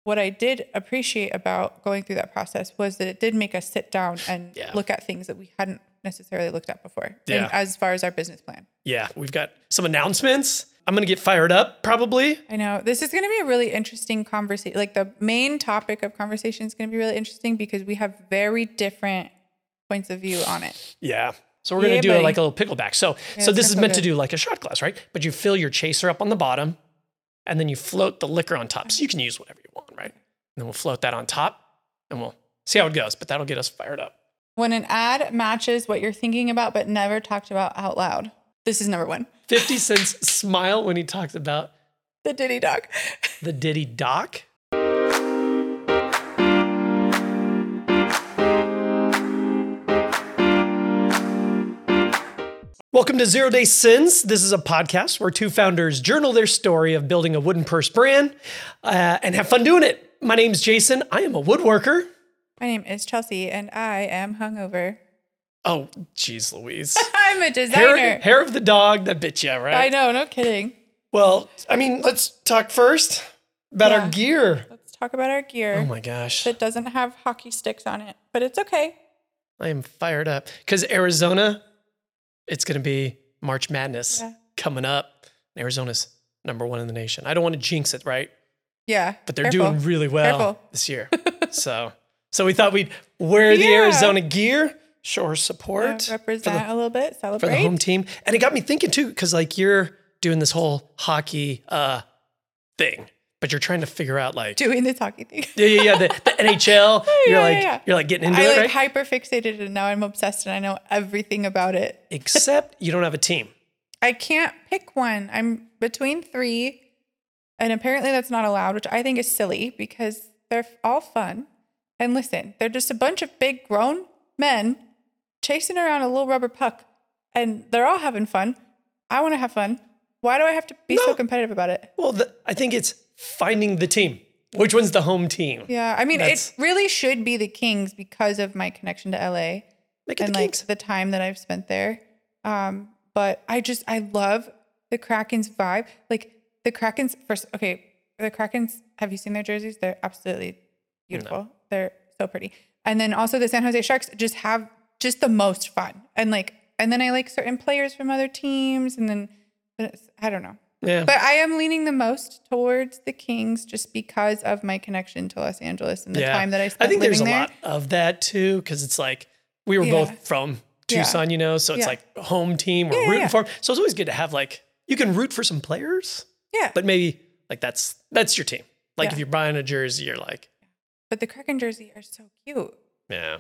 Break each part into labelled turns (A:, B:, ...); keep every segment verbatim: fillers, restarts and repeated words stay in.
A: what I did appreciate about going through that process was that it did make us sit down and
B: yeah.
A: look at things that we hadn't necessarily looked at before.
B: Yeah.
A: And as far as our business plan.
B: Yeah. We've got some announcements. I'm going to get fired up probably.
A: I know this is going to be a really interesting conversation. Like the main topic of conversation is going to be really interesting because we have very different points of view on it.
B: Yeah. So we're going to
A: Yeah,
B: do
A: buddy.
B: like a little pickleback. So,
A: Yeah,
B: so
A: it's
B: this
A: gonna
B: is
A: feel
B: meant to
A: good.
B: do like a shot glass, right? But you fill your chaser up on the bottom and then you float the liquor on top. So you can use whatever you want, right? And then we'll float that on top and we'll see how it goes, but that'll get us fired up.
A: When an ad matches what you're thinking about but never talked about out loud. This is number one.
B: fifty Cent's smile when he talks about
A: The Diddy Doc.
B: the Diddy Doc. Welcome to Zero Day Sins. This is a podcast where two founders journal their story of building a wooden purse brand uh, and have fun doing it. My name's Jason. I am a woodworker.
A: My name is Chelsea and I am hungover.
B: Oh, geez, Louise.
A: I'm a designer.
B: Hair, hair of the dog that bit you, right?
A: I know, no kidding.
B: Well, I mean, let's talk first about
A: Yeah.
B: our gear.
A: Let's talk about our gear.
B: Oh my gosh.
A: That doesn't have hockey sticks on it, but it's okay.
B: I am fired up because Arizona, it's going to be March Madness
A: Yeah.
B: coming up. Arizona's number one in the nation. I don't want to jinx it, right?
A: Yeah.
B: But they're
A: careful.
B: doing really well
A: Careful.
B: this year. so, so we thought we'd wear the
A: Yeah.
B: Arizona gear, show our support
A: Yeah, represent a little bit,
B: for
A: celebrate.
B: the home team. And it got me thinking too, because like you're doing this whole hockey uh, thing, but you're trying to figure out like,
A: Doing this hockey thing.
B: yeah, yeah, yeah, the, the N H L. You're
A: Yeah,
B: like,
A: yeah, yeah.
B: you're like getting into
A: I
B: it,
A: like
B: right?
A: hyper fixated and now I'm obsessed and I know everything about it.
B: Except you don't have a team.
A: I can't pick one. I'm between three and apparently that's not allowed, which I think is silly because they're all fun. And listen, they're just a bunch of big grown men chasing around a little rubber puck and they're all having fun. I want to have fun. Why do I have to be
B: No.
A: so competitive about it?
B: Well, the, I think it's finding the team. Which one's the home team?
A: Yeah, I mean,
B: That's-
A: it really should be the Kings because of my connection to L A
B: Make it
A: and
B: the
A: like
B: Kings.
A: the time that I've spent there. Um, but I just I love the Kraken's vibe. Like the Kraken's first. Okay, the Kraken's. Have you seen their jerseys? They're absolutely beautiful. They're so pretty. And then also the San Jose Sharks just have just the most fun. And like, and then I like certain players from other teams. And then I don't know.
B: Yeah.
A: But I am leaning the most towards the Kings just because of my connection to Los Angeles and the
B: yeah.
A: time that I spent
B: I think
A: living
B: there's a
A: there.
B: lot of that too, because it's like we were
A: Yeah.
B: both from
A: Yeah.
B: Tucson, you know, so it's
A: Yeah.
B: like home team. We're
A: Yeah,
B: rooting
A: yeah.
B: for 'em. So it's always good to have like you can root for some players,
A: Yeah.
B: but maybe like that's that's your team. Like
A: Yeah.
B: if you're buying a jersey, you're like,
A: But the Kraken jersey are so cute.
B: yeah.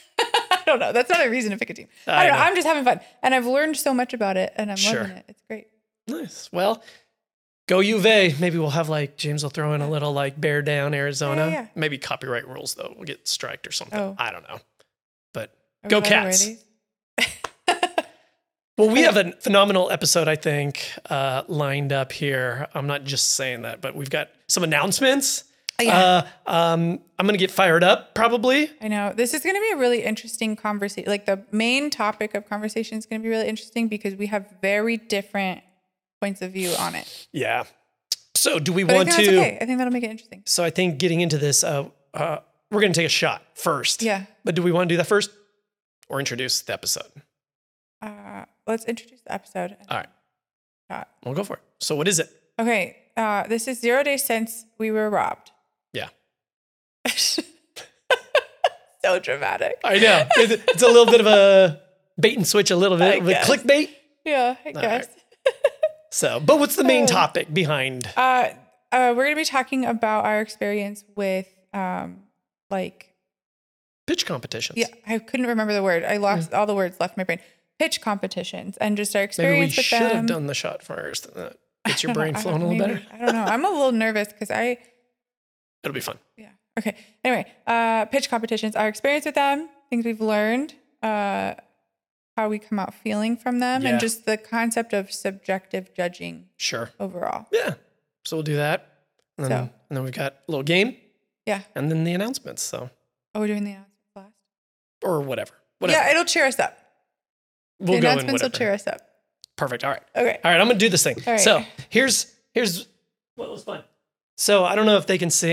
A: I don't know. That's not a reason to pick a team. I,
B: I
A: don't know.
B: know.
A: I'm just having fun. And I've learned so much about it and I'm
B: Sure.
A: loving it. It's great.
B: Nice. Well, go U of A. Maybe we'll have like James will throw in a little like bear down Arizona.
A: Yeah, yeah, yeah.
B: Maybe copyright rules though. We'll get striked or something.
A: Oh.
B: I don't know. But
A: Are we
B: go
A: allowed to wear
B: Cats.
A: these?
B: Well, we have a phenomenal episode, I think, uh, lined up here. I'm not just saying that, but we've got some announcements.
A: Yeah.
B: Uh, um, I'm going to get fired up probably.
A: I know. This is going to be a really interesting conversation. Like the main topic of conversation is going to be really interesting because we have very different points of view on it.
B: Yeah. So do we
A: But I
B: want
A: think
B: to?
A: that's okay. I think that'll make it interesting.
B: So I think getting into this, uh, uh, we're going to take a shot first.
A: Yeah.
B: But do we want to do that first or introduce the episode?
A: Uh, let's introduce the episode.
B: All right.
A: Shot.
B: We'll go for it. So what is it?
A: Okay. Uh, this is zero days since we were robbed.
B: Yeah.
A: So dramatic.
B: I know. It's it's a little bit of a bait and switch, a little
A: I
B: bit of a
A: guess.
B: clickbait.
A: Yeah, I
B: All
A: guess.
B: So, but what's the main
A: Oh.
B: topic behind?
A: Uh, uh, we're going to be talking about our experience with, um, like,
B: Pitch competitions.
A: yeah, I couldn't remember the word. I lost all the words left my brain. Pitch competitions and just our experience
B: Maybe we
A: with
B: should
A: them.
B: have done the shot first. And that gets your
A: I don't
B: brain
A: know. I
B: flowing a
A: don't-
B: little
A: maybe-
B: better.
A: I don't know. I'm a little nervous because I,
B: It'll be fun.
A: yeah. Okay. Anyway, uh, pitch competitions, our experience with them, things we've learned, uh, how we come out feeling from them,
B: Yeah.
A: and just the concept of subjective judging
B: Sure.
A: overall.
B: Yeah. So we'll do that. And then,
A: So.
B: and then we've got a little game
A: Yeah.
B: and then the announcements. So,
A: Oh, we're doing the announcements last?
B: or whatever. Whatever.
A: Yeah, it'll cheer us up.
B: we'll
A: the
B: go in
A: announcements will
B: whatever.
A: cheer us up.
B: Perfect. All right.
A: Okay.
B: All right. I'm going to do this thing.
A: All right.
B: So here's, here's what was fun. So I don't know if they can see,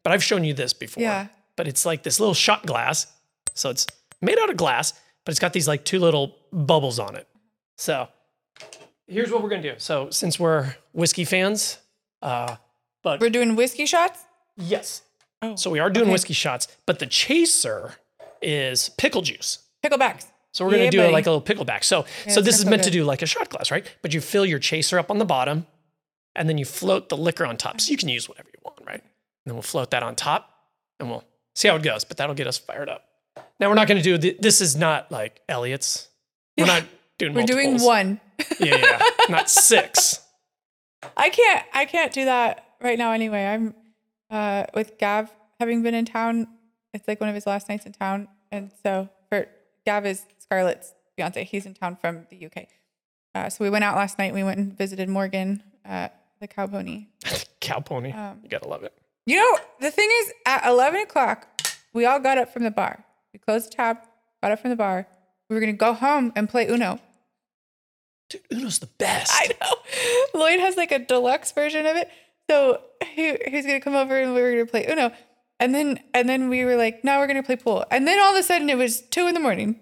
B: but I've shown you this before.
A: Yeah.
B: But it's like this little shot glass. So it's made out of glass, but it's got these like two little bubbles on it. So here's what we're gonna do. So since we're whiskey fans, uh, but
A: We're doing whiskey shots?
B: yes.
A: Oh.
B: So we are doing
A: okay.
B: whiskey shots, but the chaser is pickle juice.
A: Picklebacks.
B: So we're gonna
A: Yeah,
B: do
A: buddy.
B: like a little pickleback. So
A: Yeah,
B: so
A: it's
B: this is
A: gonna feel
B: meant to
A: good.
B: do like a shot glass, right? But you fill your chaser up on the bottom, and then you float the liquor on top. So you can use whatever you want, right? And then we'll float that on top, and we'll see how it goes. But that'll get us fired up. Now we're not gonna do th- this. Is not like Elliot's. We're
A: Yeah.
B: not doing.
A: We're doing
B: multiples.
A: one.
B: Yeah, yeah, not six.
A: I can't I can't do that right now anyway. I'm uh with Gav having been in town. It's like one of his last nights in town. And so for Gav is Scarlett's fiance. He's in town from the U K. Uh, so we went out last night. We went and visited Morgan at the Cow Pony.
B: Cow pony.
A: Um,
B: You gotta love it.
A: You know, the thing is, at eleven o'clock, we all got up from the bar. We closed the tab, got up from the bar. We were going to go home and play Uno.
B: Dude, Uno's the best.
A: I know. Lloyd has like a deluxe version of it. So he, he's going to come over and we were going to play Uno. And then and then we were like, no, we're going to play pool. And then all of a sudden it was two in the morning.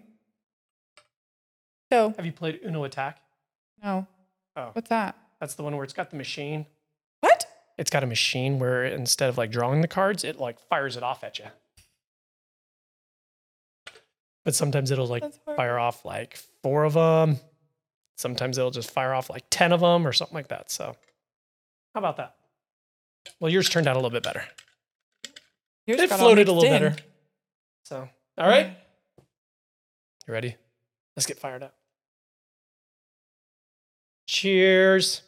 A: So,
B: Have you played Uno Attack?
A: no.
B: Oh,
A: What's that?
B: that's the one where it's got the machine.
A: What?
B: It's got a machine where instead of like drawing the cards, it like fires it off at you. But sometimes it'll like
A: That's horrible.
B: fire off like four of them. Sometimes it'll just fire off like ten of them or something like that. So, how about that? Well, yours turned out a little bit better.
A: Yours
B: It
A: got all
B: floated a
A: mixed
B: little
A: in.
B: better. So, all right. You ready? Let's get fired up. Cheers.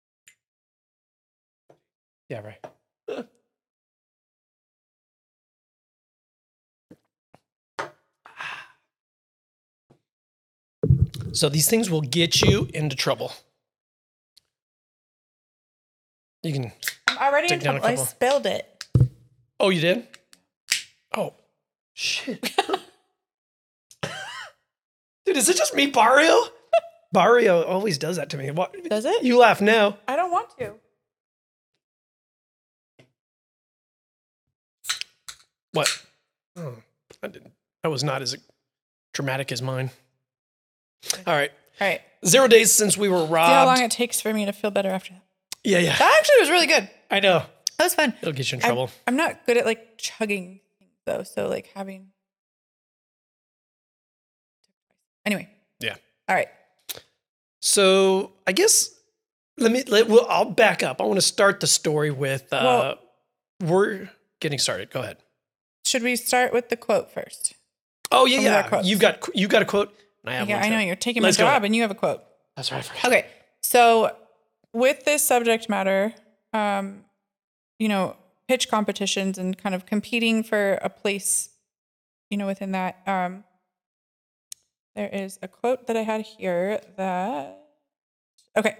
B: Yeah, right. So these things will get you into trouble. You can.
A: I'm already
B: Take
A: in
B: down a
A: trouble. I
B: couple.
A: spilled it.
B: Oh, you did? Oh, shit. Dude, is it just me, Barrio? Barrio always does that to me. What?
A: Does it?
B: You laugh now.
A: I don't want to.
B: What? Oh, I didn't. That was not as dramatic as mine. All right.
A: All right.
B: Zero days since we were
A: See how long
B: robbed.
A: it takes for me to feel better after that.
B: Yeah, yeah.
A: That actually was really good.
B: I know.
A: That was fun.
B: It'll get you in
A: I'm-
B: trouble.
A: I'm not good at like chugging things though. So like having. Anyway.
B: Yeah.
A: All right.
B: So I guess let me. Let, well, I'll back up. I want to start the story with. Uh, we're getting started. Go ahead.
A: Should we start with the quote first?
B: Oh yeah,
A: Some of our
B: yeah.
A: quotes.
B: You've got you got a quote. And I have
A: Yeah,
B: one
A: I know
B: too.
A: you're taking
B: Let's
A: my
B: go
A: job
B: ahead.
A: and you have a quote.
B: That's right. I forgot.
A: Okay. So with this subject matter, um, you know, pitch competitions and kind of competing for a place, you know, within that, um, there is a quote that I had here that, okay.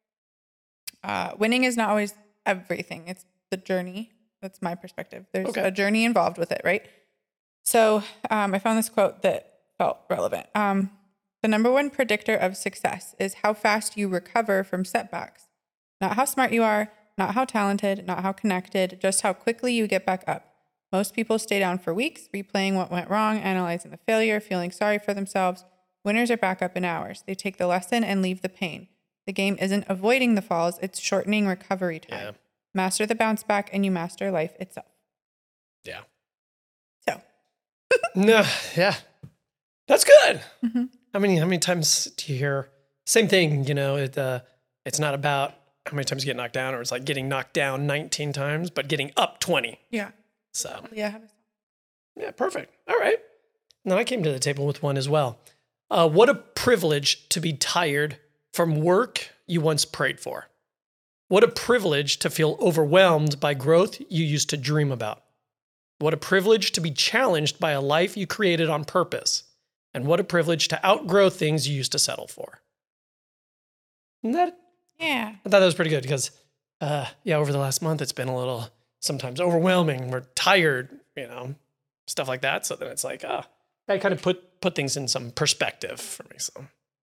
A: Uh, winning is not always everything. It's the journey. That's my perspective. There's
B: Okay.
A: a journey involved with it, right? So um, I found this quote that felt relevant. Um, the number one predictor of success is how fast you recover from setbacks. Not how smart you are, not how talented, not how connected, just how quickly you get back up. Most people stay down for weeks, replaying what went wrong, analyzing the failure, feeling sorry for themselves. Winners are back up in hours. They take the lesson and leave the pain. The game isn't avoiding the falls, it's shortening recovery time.
B: Yeah.
A: Master the bounce back and you master life itself.
B: Yeah.
A: So,
B: No. Yeah. That's good.
A: Mhm.
B: How many how many times do you hear same thing? You know, it uh, it's not about how many times you get knocked down, or it's like getting knocked down nineteen times, but getting up twenty.
A: yeah.
B: So
A: Yeah.
B: yeah, perfect. All right. And then I came to the table with one as well. Uh, what a privilege to be tired from work you once prayed for. What a privilege to feel overwhelmed by growth you used to dream about. What a privilege to be challenged by a life you created on purpose. And what a privilege to outgrow things you used to settle for. And that,
A: Yeah.
B: I thought that was pretty good because, uh, yeah, over the last month, it's been a little sometimes overwhelming. We're tired, you know, stuff like that. So then it's like, uh, I kind of put put things in some perspective for me. So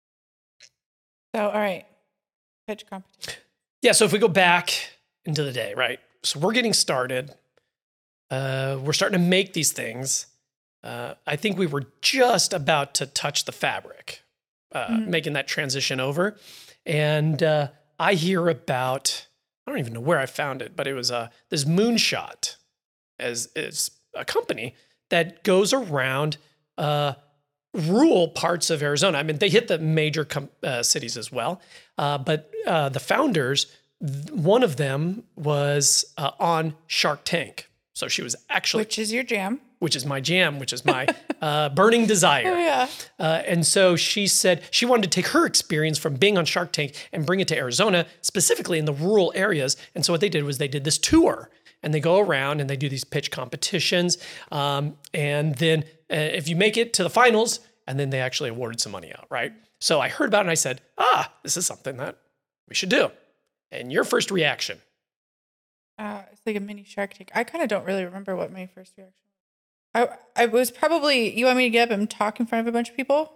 A: So, all right. Pitch competition.
B: yeah, so if we go back into the day, right? So we're getting started. uh, we're starting to make these things. Uh, I think we were just about to touch the fabric, uh, mm-hmm. making that transition over. And uh, I hear about, I don't even know where I found it, but it was uh, this Moonshot as is a company that goes around uh, rural parts of Arizona. I mean, they hit the major com- uh, cities as well. Uh, but uh, the founders, th- one of them was uh, on Shark Tank. So she was actually...
A: Which is your jam.
B: Which is my jam, which is my uh, burning desire.
A: Oh, yeah.
B: Uh, and so she said she wanted to take her experience from being on Shark Tank and bring it to Arizona, specifically in the rural areas. And so what they did was they did this tour. And they go around and they do these pitch competitions. Um, and then uh, if you make it to the finals, and then they actually awarded some money out, right? So I heard about it and I said, ah, this is something that we should do. And your first reaction?
A: Uh, it's like a mini Shark Tank. I kind of don't really remember what my first reaction was. I, I was probably, you want me to get up and talk in front of a bunch of people?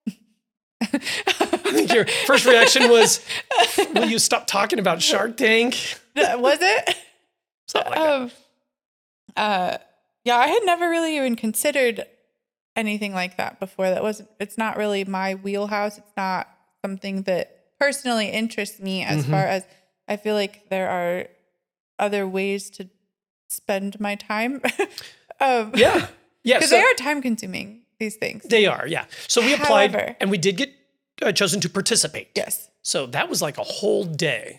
B: I think your first reaction was, will you stop talking about Shark Tank?
A: Was it?
B: Something like
A: um, that. Uh, yeah, I had never really even considered anything like that before. That wasn't, it's not really my wheelhouse. It's not something that personally interests me as mm-hmm. far as I feel like there are other ways to spend my time. um,
B: yeah. Yeah.
A: Because so, they are time consuming, these things.
B: They are, yeah. So we applied
A: However,
B: and we did get uh, chosen to participate.
A: Yes.
B: So that was like a whole day.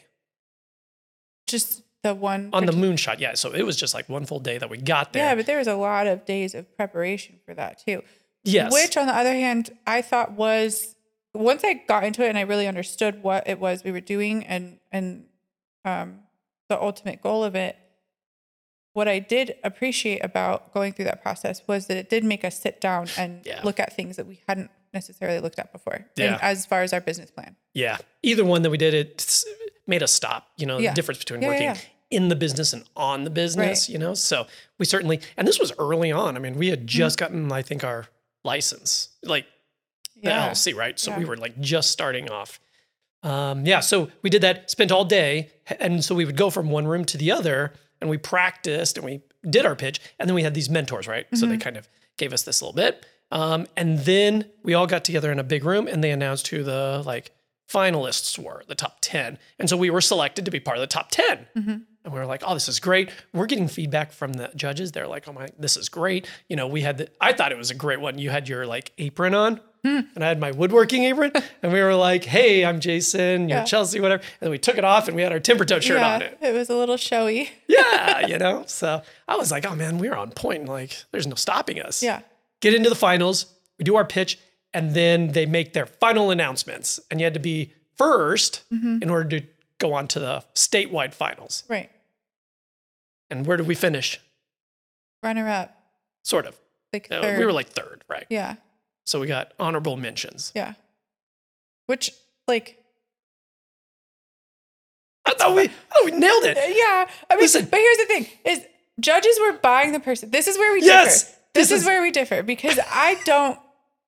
A: Just the one.
B: On the Moonshot, yeah. So it was just like one full day that we got there.
A: Yeah, but there was a lot of days of preparation for that too.
B: Yes.
A: Which on the other hand, I thought was, once I got into it and I really understood what it was we were doing and, and um, the ultimate goal of it, what I did appreciate about going through that process was that it did make us sit down and
B: yeah.
A: look at things that we hadn't necessarily looked at before.
B: Yeah.
A: And as far as our business plan.
B: Yeah. Either one that we did, it made us stop, you know,
A: yeah.
B: the difference between
A: yeah,
B: working
A: yeah.
B: in the business and on the business, right. you know? So we certainly, and this was early on. I mean, we had just mm-hmm. gotten, I think, our license, like the
A: yeah.
B: L L C, right? So
A: yeah.
B: we were like just starting off. Um, yeah. So we did that, spent all day. And so we would go from one room to the other and we practiced and we did our pitch. And then we had these mentors, right? Mm-hmm. So they kind of gave us this little bit. Um, and then we all got together in a big room and they announced who the like finalists were, the top ten. And so we were selected to be part of the top ten. Mm-hmm. And we were like, oh, this is great. We're getting feedback from the judges. They're like, oh my, this is great. You know, we had the, I thought it was a great one. You had your like apron on mm. and I had my woodworking apron and we were like, hey, I'm Jason, you're yeah. Chelsea, whatever. And then we took it off and we had our Timber Tote shirt
A: yeah,
B: on it.
A: It was a little showy.
B: yeah. You know, so I was like, oh man, we were on point and like, there's no stopping us.
A: Yeah.
B: Get into the finals. We do our pitch and then they make their final announcements and you had to be first mm-hmm. in order to go on to the statewide finals.
A: Right.
B: And where did we finish?
A: Runner up.
B: Sort of.
A: Like
B: uh,
A: third.
B: We were like third, right?
A: Yeah.
B: So we got honorable mentions.
A: Yeah. Which, like...
B: I thought we, I thought we nailed it.
A: Yeah. I mean, Listen. But here's the thing, is judges were buying the person. This is where we
B: yes,
A: differ. This, this is,
B: is
A: where we differ because I don't...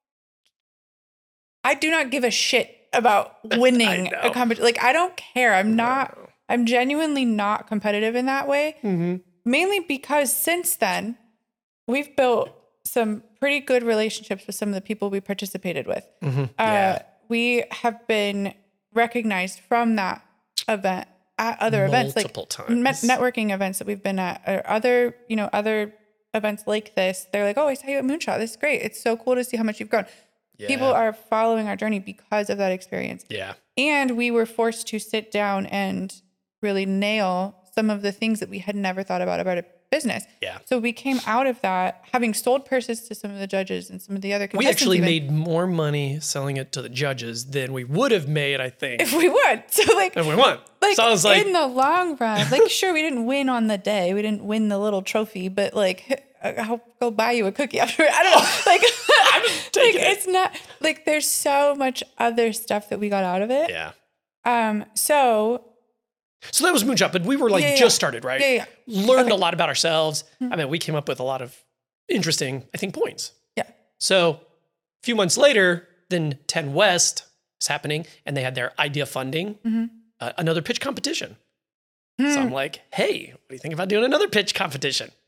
A: I do not give a shit about winning a competition. Like, I don't care. I'm not... No. I'm genuinely not competitive in that way, mm-hmm. mainly because since then, we've built some pretty good relationships with some of the people we participated with. Mm-hmm. Uh, yeah. We have been recognized from that event at other
B: Multiple
A: events, like
B: times.
A: Me- networking events that we've been at, or other, you know, other events like this. They're like, oh, I saw you at Moonshot. This is great. It's so cool to see how much you've grown. Yeah. People are following our journey because of that experience.
B: Yeah.
A: And we were forced to sit down and really nail some of the things that we had never thought about about a business.
B: Yeah.
A: So we came out of that having sold purses to some of the judges and some of the other contestants.
B: We actually
A: even.
B: made more money selling it to the judges than we would have made, I think.
A: If we would. So like
B: if we won.
A: Like,
B: so I was like,
A: in the long run, like sure we didn't win on the day. We didn't win the little trophy, but like I'll go buy you a cookie after. I don't know. Like,
B: I'm
A: like
B: it.
A: It's not like there's so much other stuff that we got out of it.
B: Yeah.
A: Um, so
B: So that was Moonshot, but we were like
A: yeah, yeah.
B: just started, right?
A: Yeah, yeah.
B: Learned
A: okay.
B: a lot about ourselves.
A: Mm-hmm.
B: I mean, we came up with a lot of interesting, I think, points.
A: Yeah.
B: So a few months later, then ten West is happening, and they had their idea funding, mm-hmm. uh, another pitch competition. Mm. So I'm like, hey, what do you think about doing another pitch competition?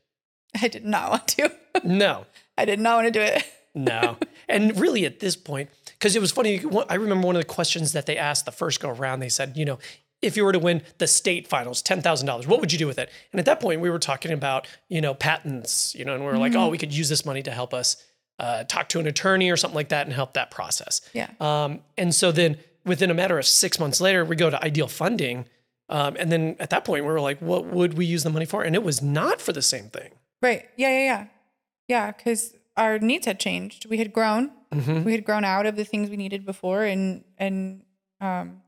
A: I did not want to.
B: No.
A: I did not want to do it.
B: No. And really at this point, because it was funny, I remember one of the questions that they asked the first go around, they said, you know, if you were to win the state finals, ten thousand dollars, what would you do with it? And at that point we were talking about, you know, patents, you know, and we were mm-hmm. like, oh, we could use this money to help us uh, talk to an attorney or something like that and help that process.
A: Yeah.
B: Um, and so then within a matter of six months later, we go to Ideal Funding. Um, and then at that point we were like, what would we use the money for? And it was not for the same thing.
A: Right. Yeah, yeah, yeah. Yeah, because our needs had changed. We had grown. Mm-hmm. We had grown out of the things we needed before and and um,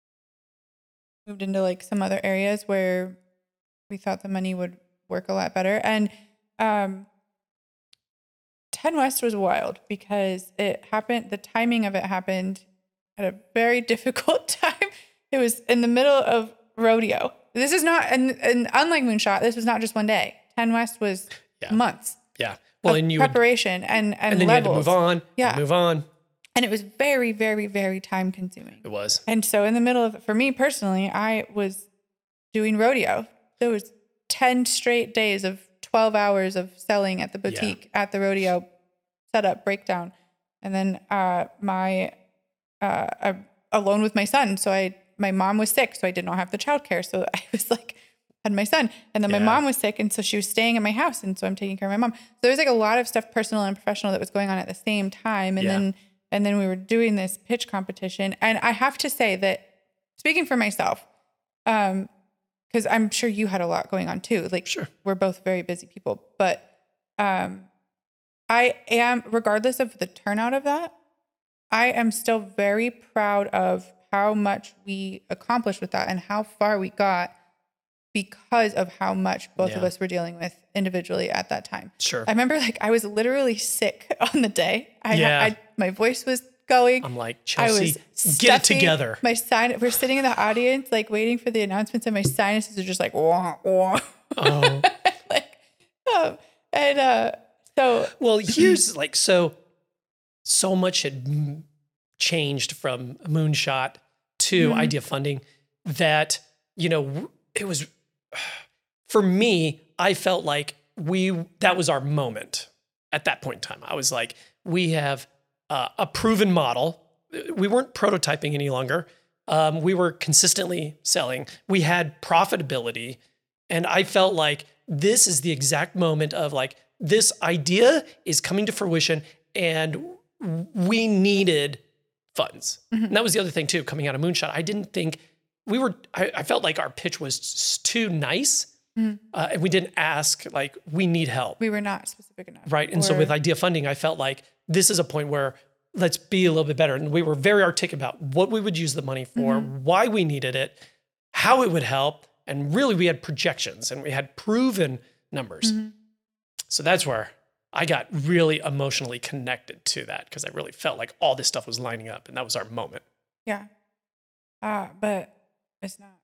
A: moved into like some other areas where we thought the money would work a lot better. And um, ten West was wild because it happened, the timing of it happened at a very difficult time. It was in the middle of rodeo. This is not, and, and unlike Moonshot, this was not just one day. ten West was
B: yeah.
A: months.
B: Yeah. Well, and you
A: preparation would, and, and,
B: and then
A: levels.
B: you had to move on.
A: Yeah.
B: Move on.
A: And it was very, very, very time consuming.
B: It was.
A: And so in the middle of it, for me personally, I was doing rodeo. There was ten straight days of twelve hours of selling at the boutique, yeah. at the rodeo, setup, breakdown. And then uh, my, uh, I, alone with my son. So I, my mom was sick, so I did not have the childcare. So I was like, had my son. And then yeah. my mom was sick. And so she was staying at my house. And so I'm taking care of my mom. So there was like a lot of stuff personal and professional that was going on at the same time. And yeah. then, and then we were doing this pitch competition. And I have to say that speaking for myself, um, cause I'm sure you had a lot going on too. Like
B: sure.
A: we're both very busy people, but, um, I am, regardless of the turnout of that, I am still very proud of how much we accomplished with that and how far we got because of how much both yeah. of us were dealing with individually at that time.
B: Sure.
A: I remember like I was literally sick on the day. I,
B: yeah.
A: I my voice was going.
B: I'm like, Chelsea,
A: I was
B: get it together.
A: My sin- we're sitting in the audience, like waiting for the announcements, and my sinuses are just like, wah, wah.
B: Oh.
A: like, um, and uh, so.
B: Well, here's like, so, so much had m- changed from Moonshot to mm-hmm. Idea Funding that, you know, it was, for me, I felt like we, that was our moment at that point in time. I was like, we have uh, a proven model. We weren't prototyping any longer. Um, we were consistently selling. We had profitability. And I felt like this is the exact moment of like, this idea is coming to fruition and we needed funds. Mm-hmm. And that was the other thing too, coming out of Moonshot. I didn't think we were, I, I felt like our pitch was too nice. Mm-hmm. Uh, and we didn't ask, like, we need help.
A: We were not specific enough.
B: Right. And or... so with Idea Funding, I felt like this is a point where let's be a little bit better. And we were very articulate about what we would use the money for, mm-hmm. why we needed it, how it would help. And really we had projections and we had proven numbers. Mm-hmm. So that's where I got really emotionally connected to that because I really felt like all this stuff was lining up and that was our moment.
A: Yeah. Uh, but it's not.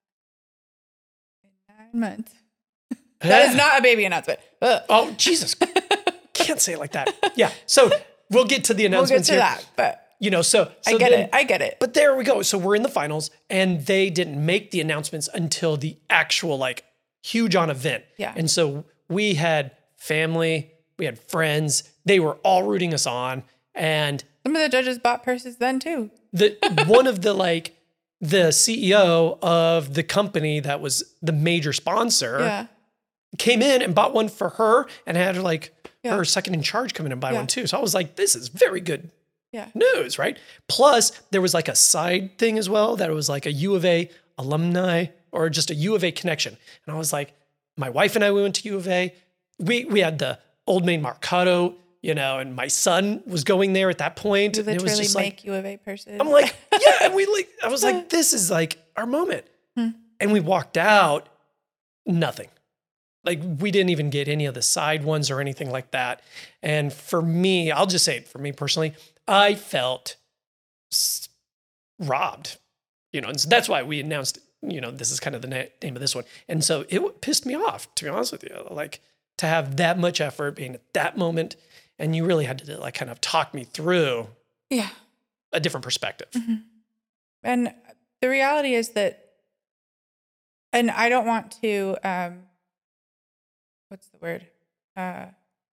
A: In nine months. That is not a baby announcement. Ugh.
B: Oh, Jesus. Can't say it like that. Yeah. So we'll get to the announcements
A: we'll get to
B: here.
A: that, but
B: you know, so, so
A: I get
B: then,
A: it. I get it.
B: But there we go. So we're in the finals and they didn't make the announcements until the actual like huge on event.
A: Yeah.
B: And so we had family, we had friends, they were all rooting us on. And
A: some of the judges bought purses then too.
B: The one of the like the C E O of the company that was the major sponsor
A: yeah.
B: came in and bought one for her and had like
A: yeah.
B: her second in charge come in and buy
A: yeah.
B: one too. So I was like, this is very good
A: yeah.
B: news, right? Plus there was like a side thing as well that it was like a U of A alumni or just a U of A connection. And I was like, my wife and I, we went to U of A. We we had the Old Main Mercado, you know, and my son was going there at that point.
A: You
B: and it was
A: literally
B: just
A: make
B: like,
A: U of A purses.
B: I'm like, yeah, and we like, I was like, this is like our moment. Hmm. And we walked out, nothing. Like we didn't even get any of the side ones or anything like that. And for me, I'll just say it for me personally, I felt s- robbed, you know, and so that's why we announced, you know, this is kind of the na- name of this one. And so it w- pissed me off, to be honest with you, like to have that much effort being at that moment. And you really had to like kind of talk me through
A: yeah.
B: a different perspective.
A: Mm-hmm. And the reality is that, and I don't want to, um, what's the word? uh,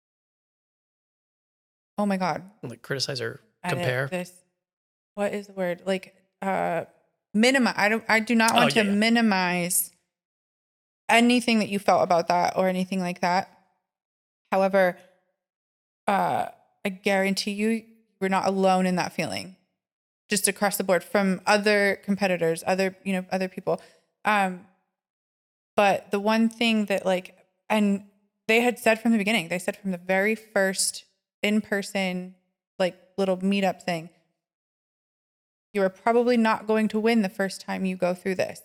A: oh my God.
B: Like criticize or
A: Edit
B: compare.
A: this. What is the word? Like, uh, minimize. I don't, I do not want
B: Oh, yeah,
A: to
B: yeah.
A: minimize anything that you felt about that or anything like that. However, uh, I guarantee you, you're not alone in that feeling. Just across the board from other competitors, other, you know, other people. Um, but the one thing that like, and they had said from the beginning, they said from the very first in-person, like little meetup thing, you are probably not going to win the first time you go through this.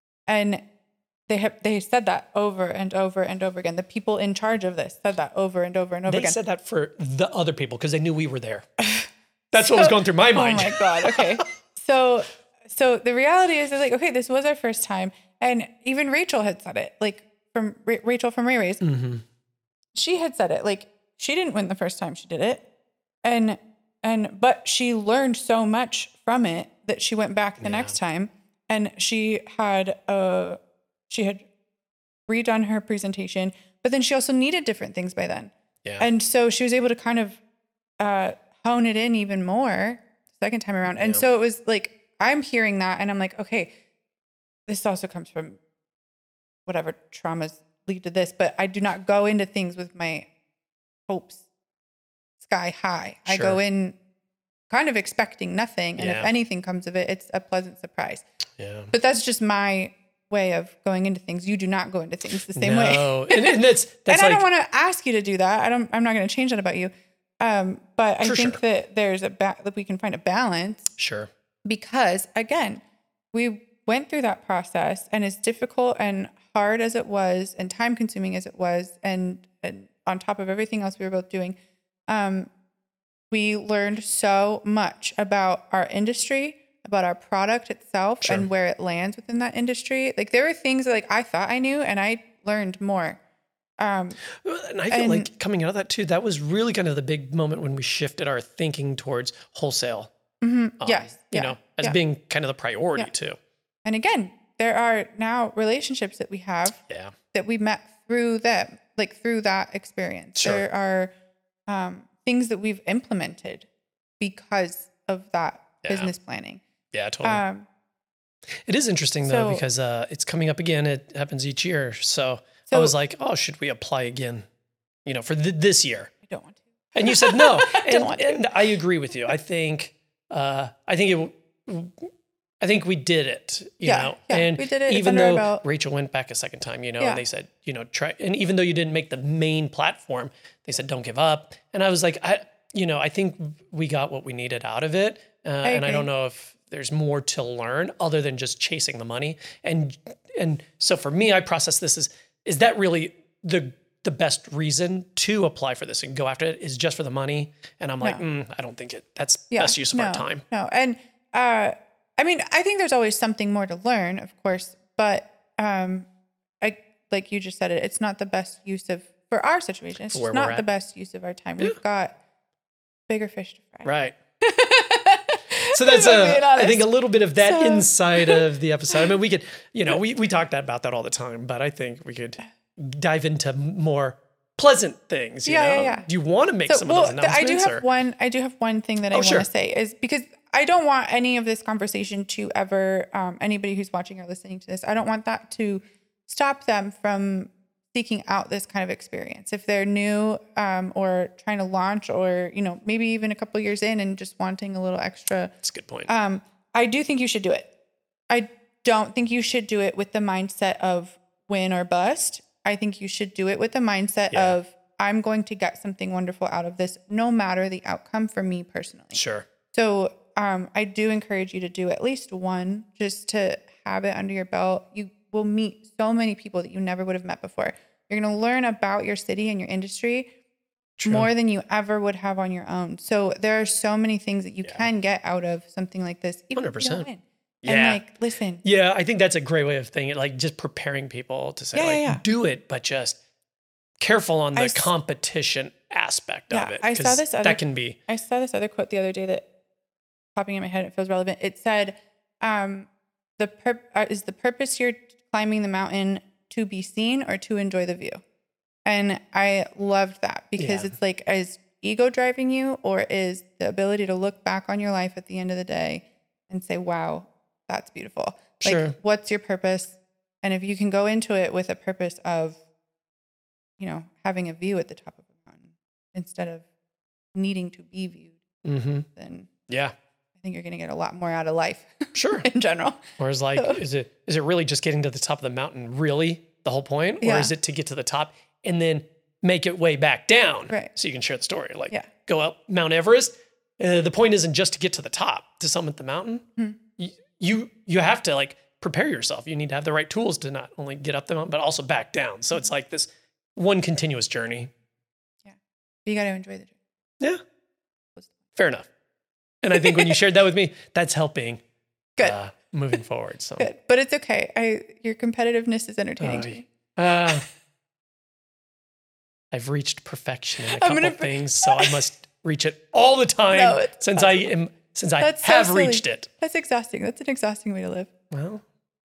A: And they have, they said that over and over and over again. The people in charge of this said that over and over and over
B: They
A: again.
B: said that for the other people because they knew we were there. That's so, what was going through my mind.
A: Oh my God. Okay. so, so the reality is, is like, okay, this was our first time. And even Rachel had said it, like from Ra- Rachel from Ray Rays.
B: Mm-hmm.
A: She had said it, like she didn't win the first time she did it. And, and, but she learned so much from it that she went back the
B: Yeah.
A: next time, and she had, uh, she had redone her presentation, but then she also needed different things by then.
B: Yeah.
A: And so she was able to kind of, uh, hone it in even more the second time around. And
B: Yeah.
A: so it was like, I'm hearing that and I'm like, okay, this also comes from whatever traumas lead to this, but I do not go into things with my hopes sky high. I
B: Sure.
A: go in kind of expecting nothing. And
B: Yeah.
A: if anything comes of it, it's a pleasant surprise.
B: Yeah.
A: But that's just my way of going into things. You do not go into things the same
B: no.
A: way.
B: No. and, and that's, that's
A: and
B: like,
A: I don't want to ask you to do that. I don't, I'm not going to change that about you. Um, but I
B: For
A: think
B: sure.
A: that there's a ba- that we can find a balance,
B: sure.
A: because again, we went through that process, and as difficult and hard as it was and time consuming as it was, and, and on top of everything else we were both doing, um, we learned so much about our industry, about our product itself,
B: Sure.
A: and where it lands within that industry. Like there were things that like I thought I knew, and I learned more. Um,
B: And I feel
A: and-
B: like coming out of that too, that was really kind of the big moment when we shifted our thinking towards wholesale. Um,
A: yes.
B: You
A: yeah,
B: know, as
A: yeah.
B: being kind of the priority
A: Yeah.
B: too.
A: And again, there are now relationships that we have
B: Yeah.
A: that we met through them, like through that experience.
B: Sure.
A: There are um, things that we've implemented because of that
B: Yeah.
A: business planning.
B: Yeah, totally.
A: Um,
B: It is interesting though,
A: so-
B: because uh, it's coming up again. It happens each year. So, I
A: So-
B: was like, oh, should we apply again, you know, for th- this year?
A: I don't want to.
B: And you said no.
A: don't
B: and,
A: want to.
B: and I agree with you. I think, uh, I think it, I think we did it, you
A: Yeah,
B: know,
A: yeah,
B: and
A: we did it. It's
B: even
A: under our
B: though
A: belt.
B: Rachel went back a second time, you know,
A: Yeah.
B: and they said, you know, try, and even though you didn't make the main platform, they said, don't give up. And I was like, I, you know, I think we got what we needed out of it. Uh, and I
A: agree.
B: don't know if there's more to learn other than just chasing the money. And, and so for me, I process this as, is that really the, the best reason to apply for this and go after it is just for the money? And I'm like,
A: No.
B: mm, I don't think it, that's
A: Yeah,
B: best use of
A: no,
B: our time.
A: No. And uh, I mean, I think there's always something more to learn, of course, but um, I, like you just said it, it's not the best use of, for our situation, it's
B: For where
A: just
B: we're
A: not the
B: at.
A: best use of our time. We've got bigger fish to fry.
B: Right. So that's
A: If I'm
B: a,
A: being
B: I think a
A: honest.
B: little bit of that
A: So-
B: inside of the episode. I mean, we could, you know, we, we talked about that all the time, but I think we could dive into more pleasant things. You
A: Yeah,
B: know?
A: yeah, yeah.
B: Do you want to make
A: So,
B: some
A: well,
B: of those
A: th- I
B: announcements?
A: do have
B: or?
A: one. I do have one thing that I
B: Oh,
A: want
B: sure.
A: to say is because I don't want any of this conversation to ever um, anybody who's watching or listening to this. I don't want that to stop them from seeking out this kind of experience if they're new um, or trying to launch, or you know maybe even a couple years in and just wanting a little extra.
B: That's a good point.
A: Um, I do think you should do it. I don't think you should do it with the mindset of win or bust. I think you should do it with the mindset
B: Yeah.
A: of I'm going to get something wonderful out of this, no matter the outcome for me personally.
B: Sure.
A: So um, I do encourage you to do at least one, just to have it under your belt. You will meet so many people that you never would have met before. You're going to learn about your city and your industry
B: True.
A: more than you ever would have on your own. So there are so many things that you
B: Yeah.
A: can get out of something like this, even if you don't
B: one hundred percent.
A: win.
B: Yeah.
A: And like, listen,
B: Yeah, I think that's a great way of thinking, like just preparing people to say,
A: Yeah,
B: like,
A: yeah, yeah.
B: do it, but just careful on the
A: I s-
B: competition aspect
A: Yeah,
B: of it.
A: I saw
B: 'cause
A: this other-
B: that can be,
A: I saw this other quote the other day that popping in my head. It feels relevant. It said, um, the pur- uh, is the purpose you're climbing the mountain to be seen or to enjoy the view? And I loved that because
B: Yeah.
A: it's like, is ego driving you, or is the ability to look back on your life at the end of the day and say, wow, that's beautiful.
B: Sure.
A: Like, what's your purpose? And if you can go into it with a purpose of, you know, having a view at the top of a mountain instead of needing to be viewed,
B: Mm-hmm.
A: then
B: Yeah.
A: I think you're going to get a lot more out of life
B: Sure.
A: in general.
B: Whereas like,
A: So-
B: is it is it really just getting to the top of the mountain really the whole point? Or
A: Yeah.
B: is it to get to the top and then make it way back down
A: Right.
B: so you can share the story? Like
A: Yeah.
B: go up Mount Everest. Uh, the point isn't just to get to the top, to summit the mountain.
A: Hmm.
B: You, you you have to like prepare yourself. You need to have the right tools to not only get up the mountain, but also back down. So it's like this one continuous journey.
A: You got to enjoy the journey.
B: Yeah. Fair enough. And I think when you shared that with me, that's helping
A: Good.
B: uh, moving forward. So
A: Good. But it's okay. I your competitiveness is entertaining
B: Oh,
A: to me.
B: Uh, I've reached perfection in a
A: I'm
B: couple
A: gonna-
B: things, so I must reach it all the time
A: No, it's
B: since I am since I
A: That's so
B: have
A: silly.
B: reached it.
A: That's exhausting. That's an exhausting way to live.
B: Well,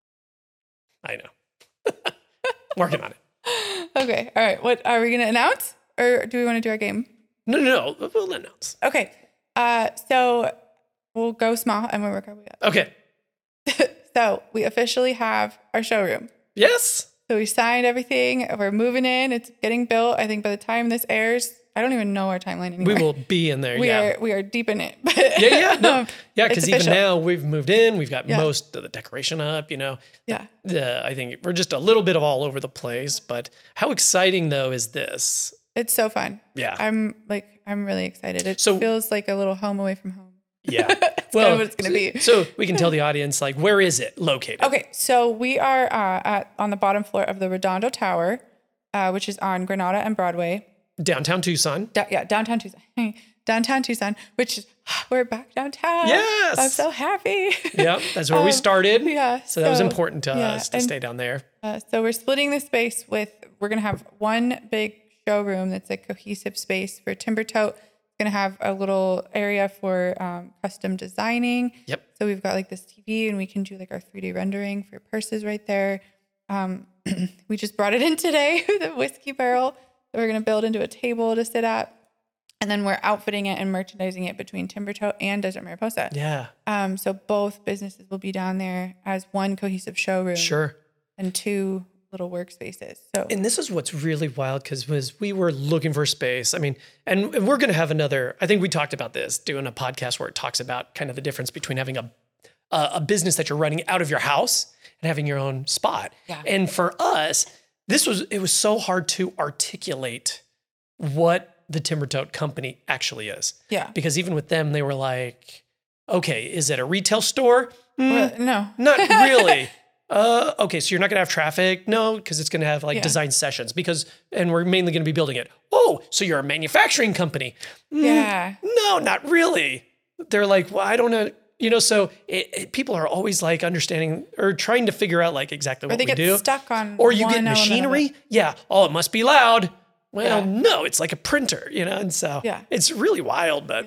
B: I know. Working on it.
A: Okay. All right. What are we going to announce, or do we want to do our game?
B: No, no, no. We'll announce.
A: Okay. Uh, so we'll go small and we'll work our way
B: Okay.
A: up. So we officially have our showroom.
B: Yes.
A: So we signed everything. We're moving in. It's getting built. I think by the time this airs, I don't even know our timeline anymore.
B: We will be in there.
A: We
B: yeah.
A: are we are deep in it.
B: Yeah, yeah, no.
A: Um,
B: Yeah,
A: it's
B: because even
A: official.
B: now we've moved in, we've got
A: Yeah.
B: most of the decoration up, you know.
A: Yeah.
B: The, I think we're just a little bit of all over the place, but how exciting though is this?
A: It's so fun.
B: Yeah.
A: I'm like I'm really excited. It
B: So-
A: feels like a little home away from home.
B: Yeah.
A: It's kind of what it's gonna be.
B: So we can tell the audience, like, where is it located?
A: Okay, so we are uh, at on the bottom floor of the Redondo Tower, uh, which is on Granada and Broadway.
B: Downtown Tucson.
A: Da- yeah, downtown Tucson. Downtown Tucson, which is, we're back downtown.
B: Yes.
A: I'm so happy.
B: Yep. That's where we
A: Um,
B: started.
A: Yeah.
B: So that was important to
A: yeah,
B: us to
A: and,
B: stay down there.
A: Uh, so we're splitting the space with, we're going to have one big showroom that's a cohesive space for Timber Tote. It's going to have a little area for um, custom designing.
B: Yep.
A: So we've got like this T V and we can do like our three D rendering for purses right there. Um, we just brought it in today, the whiskey barrel that we're going to build into a table to sit at. And then we're outfitting it and merchandising it between Timber Tote and Desert Mariposa.
B: Yeah.
A: Um, so both businesses will be down there as one cohesive showroom
B: Sure.
A: and two little workspaces. So
B: And this is what's really wild because was we were looking for space. I mean, and, and we're going to have another. I think we talked about this doing a podcast where it talks about kind of the difference between having a a, a business that you're running out of your house and having your own spot.
A: Yeah.
B: And for us, this was it was so hard to articulate what the Timber Tote company actually is.
A: yeah.
B: Because even with them, they were like, "Okay, is it a retail store? Mm,
A: Well, no.
B: not really." Uh, okay, so you're not gonna have traffic? No, because it's gonna have like
A: Yeah.
B: design sessions because, and we're mainly gonna be building it. Oh, so you're a manufacturing company? Mm,
A: Yeah.
B: No, not really. They're like, well, I don't know. You know, so it, it, people are always like understanding or trying to figure out like exactly
A: Or
B: what
A: they
B: we
A: get
B: do.
A: stuck on
B: Or you
A: one
B: get
A: element of
B: machinery.
A: it.
B: Yeah. Oh, it must be loud. Well,
A: Yeah.
B: no, it's like a printer, you know? And so
A: Yeah.
B: it's really wild, but
A: Yeah.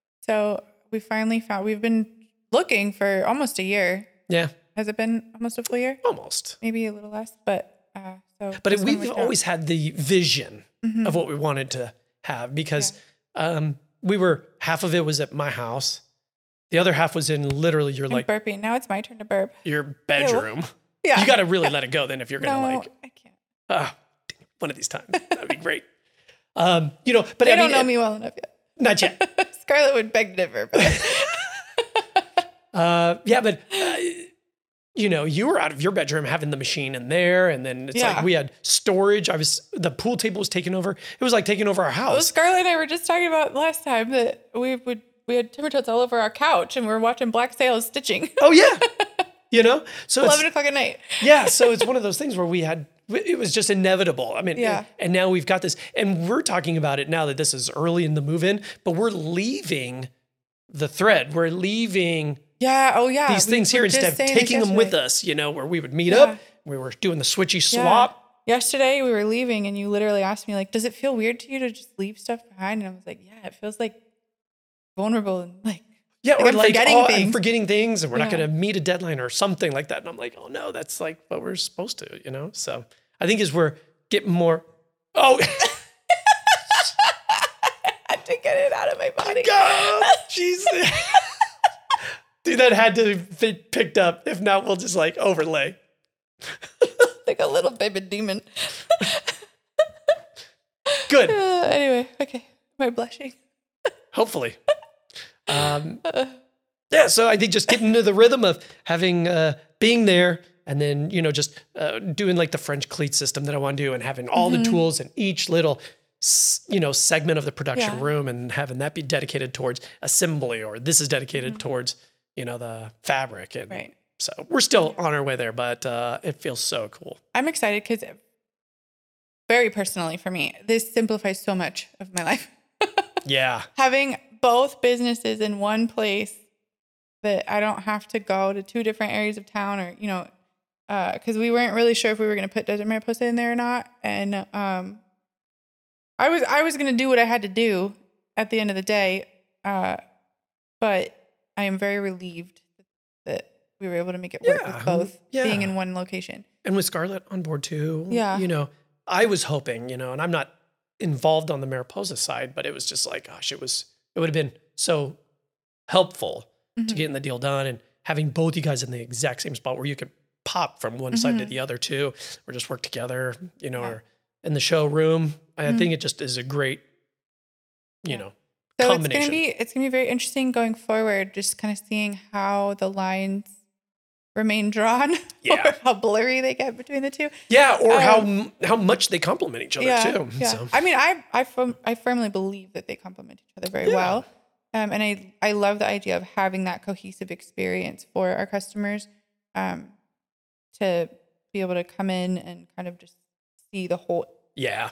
A: So we finally found, we've been looking for almost a year.
B: yeah,
A: Has it been almost a full year?
B: almost.
A: Maybe a little less, but uh, so.
B: But it,
A: this one
B: we've
A: worked out.
B: always had the vision
A: Mhm.
B: of what we wanted to have because um, we were, half of it was at my house. The other half was in literally your
A: I'm
B: like
A: burping. Now it's my turn to burp.
B: your bedroom.
A: Yeah.
B: You got to really let it go then if you're going to
A: No,
B: like,
A: I can't.
B: ah, one of these times. That'd be great. Um, you know, but
A: They
B: I
A: don't
B: mean,
A: know me well enough yet.
B: not yet.
A: Scarlett would beg to differ. But
B: Uh, yeah, but uh, you know, you were out of your bedroom having the machine in there, and then it's
A: Yeah.
B: like we had storage. I was the pool table was taken over. It was like taking over our
A: well,
B: house.
A: Scarlett and I were just talking about last time that we would we had timber totes all over our couch and we were watching Black Sails stitching.
B: Oh yeah, you know. So
A: Eleven
B: it's,
A: o'clock at night.
B: yeah, so it's one of those things where we had. It was just inevitable. I mean,
A: Yeah.
B: and now we've got this, and we're talking about it now that this is early in the move-in, but we're leaving the thread. We're leaving
A: Yeah. Oh yeah.
B: these
A: We
B: things here
A: were just
B: instead of
A: saying this
B: taking them with
A: yesterday.
B: us, you know, where we would meet
A: Yeah.
B: up. We were doing the switchy
A: Yeah.
B: swap.
A: Yesterday we were leaving and you literally asked me like, does it feel weird to you to just leave stuff behind? And I was like, yeah, it feels like vulnerable and like,
B: Yeah,
A: Like
B: or
A: I'm
B: like,
A: forgetting
B: oh, I'm
A: things.
B: forgetting things and we're not
A: Yeah.
B: going to meet a deadline or something like that. And I'm like, oh no, that's like what we're supposed to, you know? So I think as we're getting more Oh,
A: I had to get it out of my body.
B: God, Jesus. Dude, that had to be picked up. If not, we'll just like overlay.
A: Like a little baby demon.
B: Good.
A: Uh, anyway, okay. Am I blushing?
B: Hopefully. Um, yeah, so I think just getting into the rhythm of having, uh, being there and then, you know, just uh, doing like the French cleat system that I want to do and having all
A: Mm-hmm.
B: the tools in each little, s- you know, segment of the production
A: Yeah.
B: room and having that be dedicated towards assembly or this is dedicated
A: Mhm.
B: towards, you know, the fabric. And
A: Right.
B: so we're still on our way there, but uh, it feels so cool.
A: I'm excited because very personally for me, this simplifies so much of my life.
B: Yeah.
A: Having both businesses in one place that I don't have to go to two different areas of town or, you know, because we weren't really sure if we were going to put Desert Mariposa in there or not. And um, I was I was going to do what I had to do at the end of the day. Uh, but I am very relieved that we were able to make it work
B: Yeah,
A: with both
B: yeah.
A: being in one location.
B: And with Scarlett on board too.
A: Yeah.
B: You know, I was hoping, you know, and I'm not involved on the Mariposa side, but it was just like, gosh, it was, it would have been so helpful to
A: Mhm.
B: getting the deal done and having both you guys in the exact same spot where you could pop from one side to
A: Mhm.
B: the other too, or just work together, you know,
A: Yeah.
B: or in the showroom. I
A: Mhm.
B: think it just is a great, you
A: Yeah.
B: know,
A: So it's
B: combination.
A: gonna be it's gonna be very interesting going forward, just kind of seeing how the lines remain drawn
B: Yeah.
A: or how blurry they get between the two.
B: yeah. Or how,
A: um,
B: m- how much they complement each other
A: Yeah,
B: too.
A: yeah.
B: So
A: I mean, I I firm, I firmly believe that they complement each other very
B: Yeah.
A: well, um, and I I love the idea of having that cohesive experience for our customers, um, to be able to come in and kind of just see the whole
B: yeah.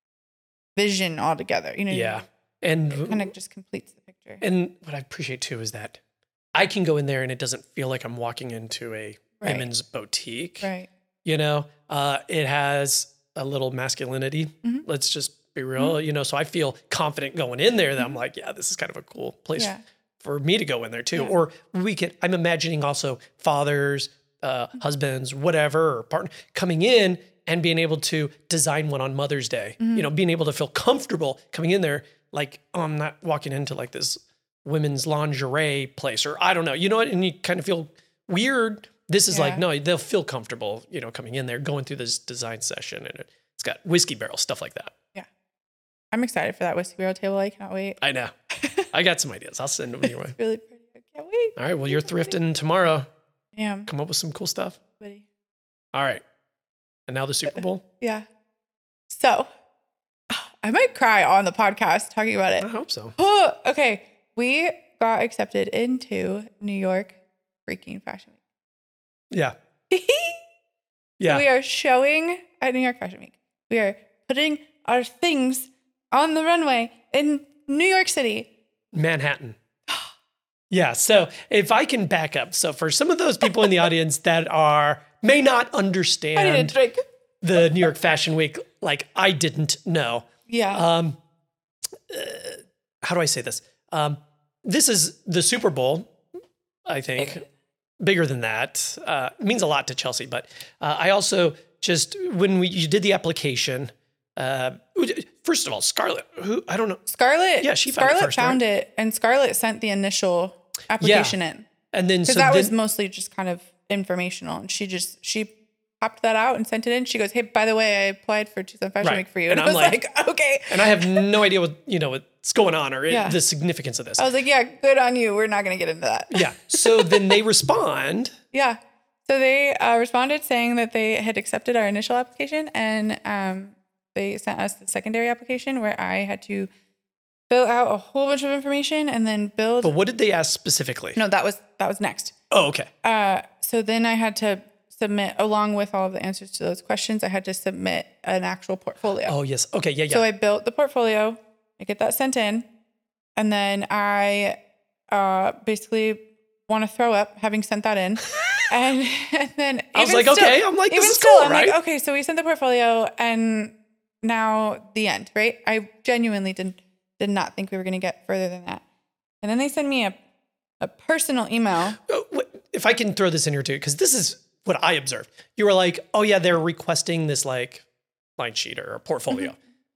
A: vision all together. You know, what I
B: Yeah.
A: mean?
B: And
A: It kind of just completes the picture.
B: And what I appreciate too is that I can go in there and it doesn't feel like I'm walking into a
A: Right.
B: women's boutique.
A: Right.
B: You know, uh, it has a little masculinity.
A: Mhm.
B: Let's just be real, you know. So I feel confident going in there that I'm
A: Mhm.
B: like, yeah, this is kind of a cool place
A: Yeah.
B: for me to go in there too.
A: Yeah.
B: Or we could, I'm imagining also fathers, uh,
A: Mm-hmm.
B: husbands, whatever, or partner coming in and being able to design one on Mother's Day,
A: Mm-hmm.
B: you know, being able to feel comfortable coming in there. Like, oh, I'm not walking into like this women's lingerie place, or I don't know, you know what? And you kind of feel weird. This is like,
A: Yeah.
B: no, they'll feel comfortable, you know, coming in there, going through this design session, and it, it's got whiskey barrels, stuff like that.
A: I'm excited for that whiskey barrel table. I cannot wait.
B: I know. I got some ideas. I'll send them your way.
A: It's really pretty. I can't wait.
B: All right. Well, you're thrifting tomorrow.
A: Damn.
B: Come up with some cool stuff.
A: Buddy.
B: All right. And now the Super Bowl.
A: Yeah. So I might cry on the podcast talking about
B: I
A: it.
B: hope so.
A: Oh, okay. We got accepted into New York freaking Fashion
B: Yeah.
A: Week.
B: Yeah.
A: We are showing at New York Fashion Week. We are putting our things on the runway in New York City.
B: Manhattan. Yeah. So if I can back up. So for some of those people in the audience that are may not
A: I need a
B: understand
A: drink.
B: the New York Fashion Week, like I didn't know.
A: Yeah.
B: Um, uh, how do I say this? Um, this is the Super Bowl, I think. Bigger than that. Uh, it means a lot to Chelsea. But uh, I also just, when we you did the application, uh, first of all, Scarlett, who, I don't know.
A: Scarlett.
B: Yeah, she found it
A: Scarlett
B: first,
A: found it, and Scarlett sent the initial application in.
B: And then,
A: Because
B: so
A: that
B: then,
A: was mostly just kind of informational. And she just, she popped that out and sent it in. She goes, hey, by the way, I applied for Tucson Fashion
B: Right.
A: Week for you.
B: And
A: And,
B: I'm
A: I was
B: like-
A: like, okay.
B: and I have no idea what, you know, what's going on or it-
A: Yeah.
B: the significance of this.
A: I was like, yeah, good on you. We're not going to get into that.
B: Yeah. So then they respond.
A: Yeah. So they uh, responded saying that they had accepted our initial application, and um, they sent us the secondary application where I had to fill out a whole bunch of information and then build.
B: But what did they ask specifically?
A: No, that was that was next.
B: Oh, okay.
A: Uh, so then I had to submit, along with all of the answers to those questions, I had to submit an actual portfolio.
B: Oh, yes. Okay. Yeah. Yeah.
A: So I built the portfolio, I get that sent in, and then I uh, basically want to throw up having sent that in. and, and then
B: I was
A: even
B: like,
A: still-
B: okay. I'm like, this
A: even
B: is
A: still,
B: cool,
A: I'm
B: right?
A: like, okay, so we sent the portfolio and now the end, right? I genuinely did, did not think we were going to get further than that. And then they send me a, a personal email.
B: Oh, wait, if I can throw this in here too, because this is what I observed. You were like, oh yeah, they're requesting this like line sheet or a portfolio.
A: Mm-hmm.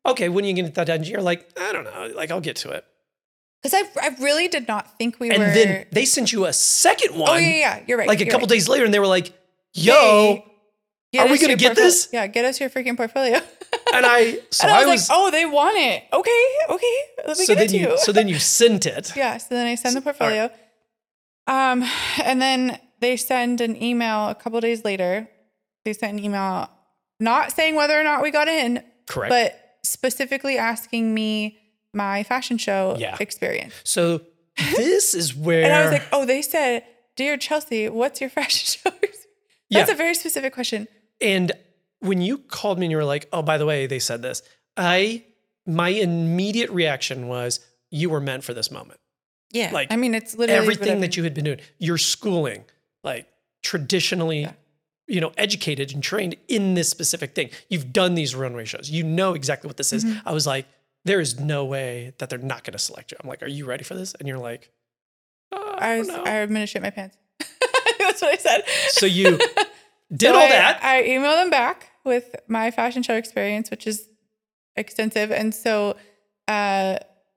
B: okay, when are you going to get that done? You're like, I don't know. Like, I'll get to it.
A: Because I, I really did not think we
B: And
A: were.
B: then they sent you a second one.
A: Oh, yeah, yeah, you're right.
B: Like a
A: you're
B: couple
A: right.
B: days later, and they were like, yo,
A: Hey, get
B: are we
A: us
B: going to
A: your
B: get
A: portfolio-
B: this?
A: Yeah, get us your freaking portfolio.
B: And I, so
A: and I was,
B: I was,
A: like, oh, they want it. Okay, okay. Let me
B: so
A: get
B: then
A: it to
B: you,
A: you.
B: so then you sent it.
A: Yeah, so then I send the
B: So- all
A: portfolio. Um, and then they send an email a couple days later. They sent an email not saying whether or not we got in,
B: Correct.
A: but specifically asking me my fashion show
B: Yeah.
A: experience.
B: So this is where.
A: And I was like, oh, they said, dear Chelsea, what's your fashion show experience? That's
B: Yeah.
A: a very specific question.
B: And when you called me and you were like, oh, by the way, they said this, I, my immediate reaction was, you were meant for this moment.
A: Yeah.
B: Like,
A: I mean, it's literally
B: Everything that you had been doing, your schooling, like traditionally,
A: Yeah.
B: you know, educated and trained in this specific thing. You've done these runway shows. You know exactly what this is.
A: Mm-hmm.
B: I was like, there is no way that they're not going to select you. I'm like, are you ready for this? And you're like, uh, I
A: I
B: don't
A: was,
B: know.
A: I'm going to shit my pants. That's what I said.
B: So you did
A: So
B: all
A: I,
B: that.
A: I emailed them back with my fashion show experience, which is extensive. And so uh,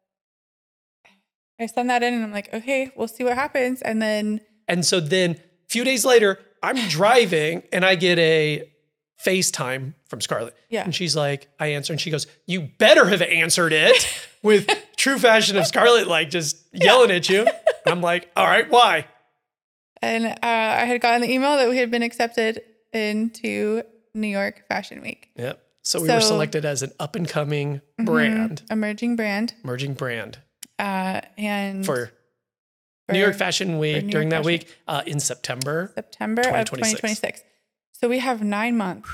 A: I send that in and I'm like, okay, we'll see what happens. And then
B: And so then a few days later, I'm driving and I get a FaceTime from Scarlett.
A: Yeah.
B: And she's like, I answer and she goes, you better have answered it with True Fashion of Scarlett, like just yelling at you. And I'm like, all right, why?
A: and uh, I had gotten the email that we had been accepted into New York Fashion Week.
B: Yep. So we were
A: So-
B: selected as an up and coming brand,
A: Emerging brand.
B: emerging brand
A: Uh, and
B: for,
A: for
B: New York Fashion Week
A: New
B: during
A: York
B: that
A: Fashion
B: week uh, in September.
A: September of
B: twenty twenty-six.
A: twenty twenty-six. So we have nine months.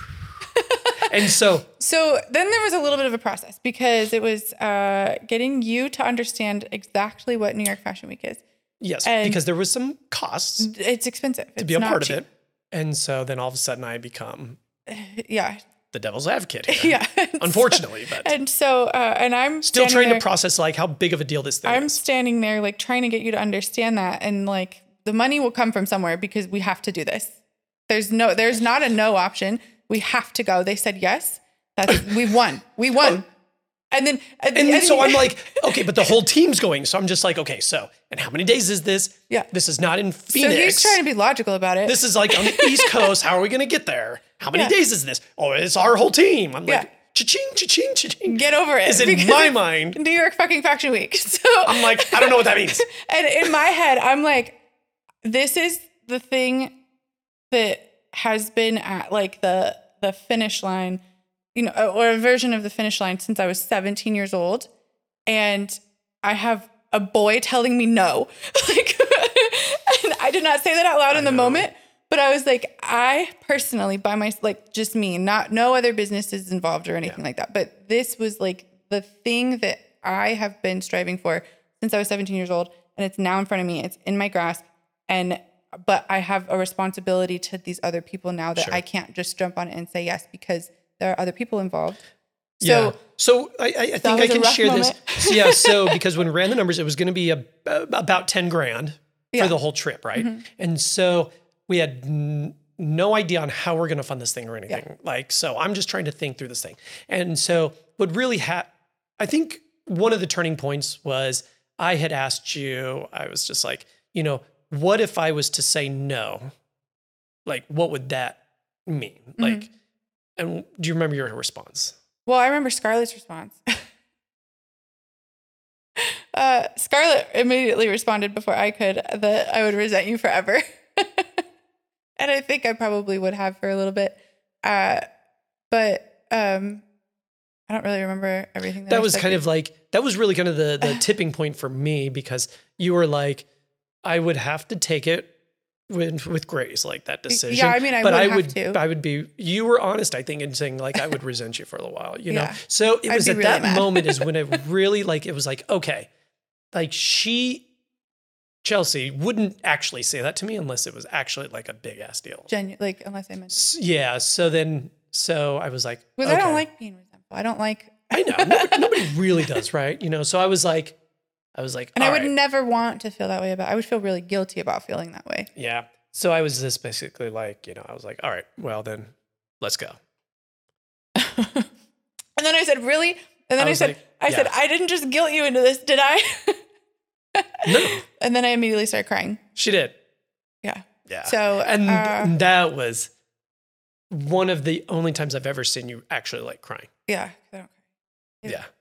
B: And so,
A: So then there was a little bit of a process because it was uh, getting you to understand exactly what New York Fashion Week is.
B: yes,
A: And-
B: because there was some costs
A: It's expensive.
B: to be a part of it. And so then all of a sudden I become
A: Yeah.
B: the devil's advocate here.
A: Yeah.
B: Unfortunately, but
A: And so, uh, and I'm
B: still
A: standing
B: trying
A: there,
B: to process like how big of a deal this thing
A: I'm
B: is.
A: standing there like trying to get you to understand that. And like the money will come from somewhere because we have to do this. There's no, there's not a no option. We have to go. They said yes. That's, we won. We won. And then,
B: And then, so I'm like, okay, but the whole team's going. So I'm just like, okay, so, and how many days is this?
A: Yeah.
B: This is not in
A: so
B: Phoenix.
A: he's trying to be logical about it.
B: This is like on the East Coast. How are we going to get there? How many
A: Yeah.
B: days is this? Oh, it's our whole team. I'm
A: Yeah.
B: like, cha-ching, cha-ching, cha-ching.
A: Get over it.
B: Is in
A: because
B: my
A: it's
B: mind.
A: New York fucking Fashion Week. So
B: I'm like, I don't know what that means.
A: and in my head, I'm like, this is the thing that has been at like the the finish line, you know, or a version of the finish line since I was seventeen years old. And I have a boy telling me no. Like, and I did not say that out loud in the moment, but I was like, I personally, by my, like, just me, not, no other businesses involved or anything like that. But this was like the thing that I have been striving for since I was seventeen years old. And it's now in front of me. It's in my grasp. And, but I have a responsibility to these other people now that
B: Sure.
A: I can't just jump on it and say yes because there are other people involved. So,
B: Yeah. So I, I I think I
A: was a
B: can
A: rough
B: share
A: moment.
B: this. So, yeah. So because when we ran the numbers, it was going to be a, about ten grand
A: Yeah.
B: for the whole trip, right?
A: Mhm.
B: And so we had n- no idea on how we're going to fund this thing or anything. Like, so I'm just trying to think through this thing. And so what really had, I think one of the turning points was I had asked you, I was just like, you know, what if I was to say no? Like, what would that mean?
A: Mm-hmm.
B: Like, and do you remember your response?
A: well, I remember Scarlett's response. uh, Scarlett immediately responded before I could that I would resent you forever. And I think I probably would have for a little bit. Uh, but um, I don't really remember everything. That,
B: That
A: I
B: was
A: said
B: kind
A: to-
B: of like, that was really kind of the, the tipping point for me because you were like, I would have to take it with, with grace, like that decision.
A: I mean, I
B: but
A: would
B: I
A: have
B: would,
A: to.
B: I would be, you were honest, I think, in saying like, I would resent you for a little while, you know?
A: Yeah.
B: So it
A: I'd
B: was
A: be
B: at
A: really
B: that
A: mad.
B: moment is when it really like, it was like, okay, like she, Chelsea wouldn't actually say that to me unless it was actually like a big ass deal.
A: Genu- like, unless I meant,
B: S- Yeah. So then, so I was like,
A: because I don't
B: okay.
A: like being resentful. I don't like,
B: I know nobody, nobody really does, right? You know, so I was like, I was like,
A: and I
B: all
A: would
B: right.
A: never want to feel that way about, I would feel really guilty about feeling that way.
B: Yeah. So I was just basically like, you know, I was like, all right, well then let's go.
A: And then I said, really? And then I,
B: was
A: said,
B: like,
A: I
B: yeah.
A: said, I didn't just guilt you into this, did I?
B: No.
A: And then I immediately started crying.
B: She did.
A: Yeah.
B: Yeah.
A: So,
B: and
A: uh,
B: that was one of the only times I've ever seen you actually like crying.
A: yeah. I don't
B: Yeah.
A: Yeah.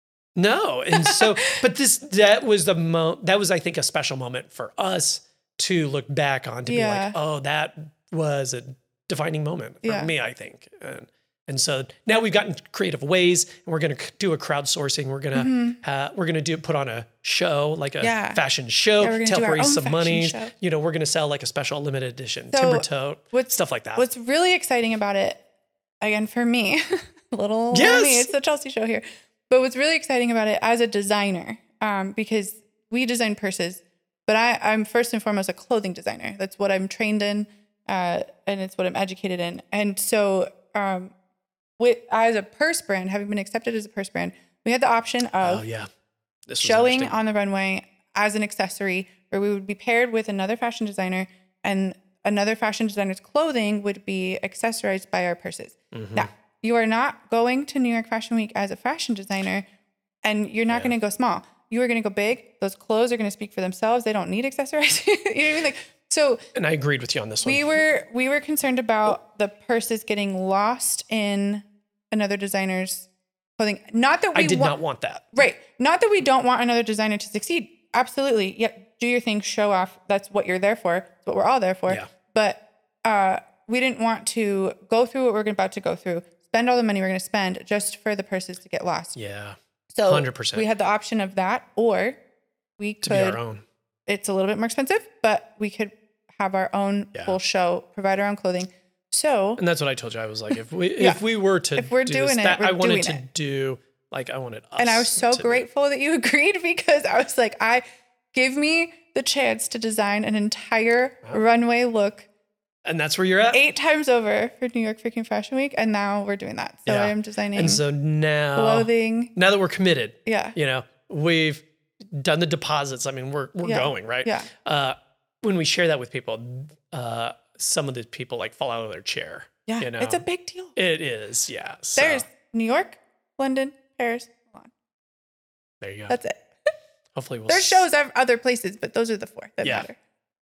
B: No. And so, but this, that was the mo, that was, I think, a special moment for us to look back on to
A: Yeah.
B: be like, oh, that was a defining moment for
A: Yeah.
B: me, I think. And, and so now we've gotten creative ways, and we're going to do a crowdsourcing. We're going to,
A: Mhm.
B: uh, we're going to do, put on a show, like a
A: Yeah.
B: fashion show
A: Yeah, we're gonna
B: to help
A: do our
B: raise
A: own
B: some
A: fashion
B: money.
A: show.
B: You know, we're going to sell like a special limited edition
A: So
B: timber tote,
A: what's-
B: stuff like that.
A: What's really exciting about it, again, for me, little
B: Yes.
A: me, it's the Chelsea show here. But what's really exciting about it as a designer, um, because we design purses, but I, I'm first and foremost a clothing designer. That's what I'm trained in, uh, and it's what I'm educated in. And so, um, with, as a purse brand, having been accepted as a purse brand, we had the option of
B: oh, yeah. This was
A: showing
B: interesting.
A: on the runway as an accessory, where we would be paired with another fashion designer, and another fashion designer's clothing would be accessorized by our purses.
B: Mhm.
A: Now, you are not going to New York Fashion Week as a fashion designer, and you're not
B: Yeah.
A: going to go small. You are going to go big. Those clothes are going to speak for themselves. They don't need accessorizing. You know what I mean? Like, so
B: And I agreed with you on this one.
A: we were we were concerned about the purses getting lost in another designer's clothing. Not that we
B: I did
A: wa-
B: not want that.
A: Right. Not that we don't want another designer to succeed. Absolutely. Yeah. Do your thing, show off. That's what you're there for. That's what we're all there for.
B: Yeah.
A: But uh, we didn't want to go through what we're about to go through, spend all the money we're going to spend just for the purses to get lost.
B: Yeah.
A: So
B: one hundred percent.
A: we had the option of that, or we
B: To be
A: could,
B: our own.
A: it's a little bit more expensive, but we could have our own
B: Yeah.
A: full show, provide our own clothing. So
B: And that's what I told you. I was like, if we
A: Yeah.
B: if we were to
A: If we're
B: do
A: doing
B: this,
A: it,
B: that,
A: we're
B: I wanted
A: doing
B: to
A: it.
B: do like I wanted us.
A: And I was so
B: to do.
A: grateful that you agreed, because I was like, I give me the chance to design an entire
B: Wow.
A: runway look
B: And that's where you're at.
A: eight times over for New York freaking Fashion Week. And now we're doing that. So
B: Yeah.
A: I am designing
B: And so now,
A: clothing.
B: now that we're committed,
A: Yeah.
B: you know, we've done the deposits. I mean, we're we're
A: Yeah.
B: going, right?
A: Yeah.
B: Uh, when we share that with people, uh, some of the people like fall out of their chair.
A: Yeah.
B: You know?
A: It's a big deal.
B: It is, yeah. So,
A: There's New York, London, Paris, Milan.
B: there you go.
A: That's it.
B: Hopefully we'll
A: There's
B: s-
A: shows of other places, but those are the four that
B: Yeah.
A: matter.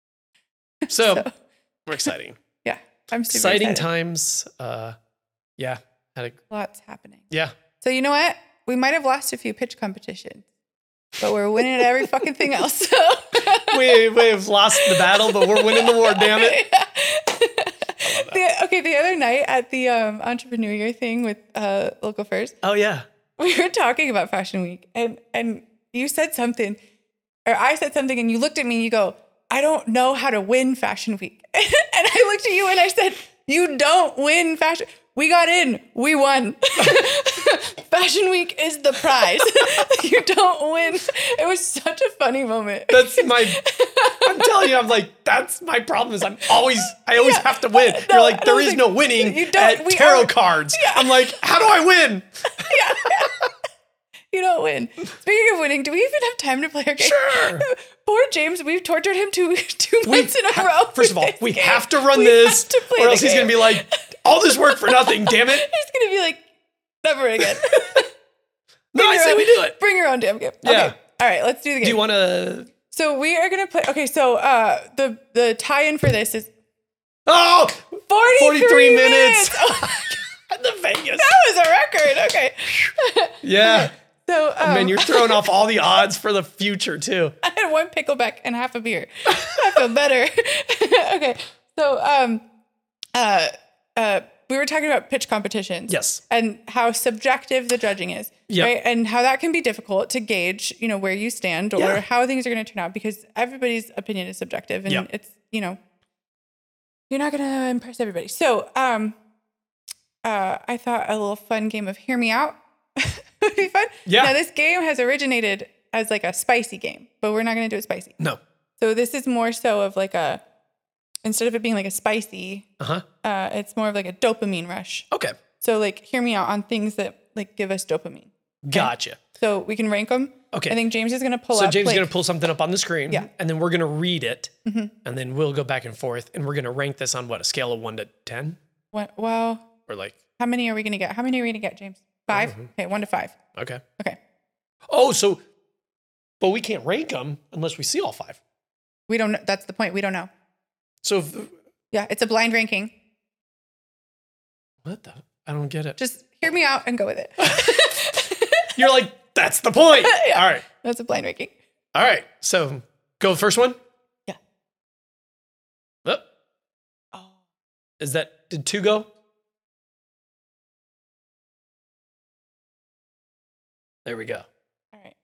B: So,
A: So,
B: we're exciting.
A: yeah. I'm super
B: Exciting
A: excited.
B: times. Uh, yeah. Had a,
A: Lots happening.
B: yeah.
A: So you know what? We might have lost a few pitch competitions, but we're winning at every fucking thing else. So.
B: we we've lost the battle, but we're winning the war. Damn it!
A: The, okay, the other night at the um, entrepreneur year thing with uh, Local First,
B: Oh yeah,
A: we were talking about Fashion Week, and and you said something, or I said something, and you looked at me and you go, "I don't know how to win Fashion Week," and I looked at you and I said, "You don't win Fashion. We got in. We won. Fashion Week is the prize. You don't win." It was such a funny moment.
B: that's my. I'm telling you, I'm like that's my problem. Is I'm always I always have to win.
A: No,
B: You're like
A: I
B: there
A: was
B: is
A: like,
B: no winning
A: you don't-
B: at
A: we
B: tarot
A: are-
B: cards. I'm like, how do I win?
A: You don't win. Speaking of winning, do we even have time to play our game?
B: Sure.
A: Poor James, we've tortured him two two
B: We
A: months in a
B: ha-
A: row.
B: First of all,
A: with this
B: we
A: game.
B: have to run
A: We
B: this,
A: have to play
B: or
A: the
B: else he's
A: game.
B: gonna be like, all this work for nothing. Damn it!
A: He's gonna be like, never again.
B: No, I
A: your
B: say
A: own-
B: we do it.
A: Bring your own damn game.
B: Yeah.
A: Okay. All right, let's do the game.
B: Do you want to?
A: so we are gonna play. Okay, so uh, the the tie-in for this is
B: Oh,
A: forty-three,
B: forty-three minutes.
A: Oh,
B: the Vegas.
A: that was a record. Okay.
B: Yeah.
A: So um,
B: Oh, man, you're throwing off all the odds for the future too.
A: I had one pickleback and half a beer. I feel better. Okay. So um uh uh we were talking about pitch competitions.
B: Yes.
A: And how subjective the judging is.
B: Yep.
A: Right. And how that can be difficult to gauge, you know, where you stand or
B: Yeah.
A: how things are gonna turn out, because everybody's opinion is subjective and
B: Yep.
A: it's, you know, you're not gonna impress everybody. So um uh I thought a little fun game of Hear Me Out would be fun.
B: Yeah.
A: Now this game has originated as like a spicy game, but we're not going to do it spicy.
B: No.
A: So this is more so of like a, instead of it being like a spicy,
B: Uh huh.
A: uh, it's more of like a dopamine rush.
B: Okay.
A: So like, hear me out on things that like give us dopamine.
B: Gotcha.
A: So we can rank them.
B: Okay.
A: I think James is going to pull
B: So
A: up.
B: James
A: like,
B: is going to pull something up on the screen,
A: Yeah.
B: and then we're going to read it,
A: Mhm.
B: and then we'll go back and forth, and we're going to rank this on what, a scale of one to ten,
A: What, well,
B: or like
A: how many are we going to get? How many are we going to get, James? Five?
B: Mhm.
A: Okay, one to five.
B: Okay.
A: Okay.
B: Oh, so, but we can't rank them unless we see all five.
A: We don't know. That's the point. We don't know.
B: So, if,
A: Yeah, it's a blind ranking.
B: what the? I don't get it.
A: Just hear me out and go with it.
B: You're like, that's the point.
A: Yeah.
B: All right.
A: That's a blind ranking.
B: All right. So, go with the first one.
A: Yeah.
B: Oh,
A: Oh.
B: is that, did two go? There we go.
A: All right.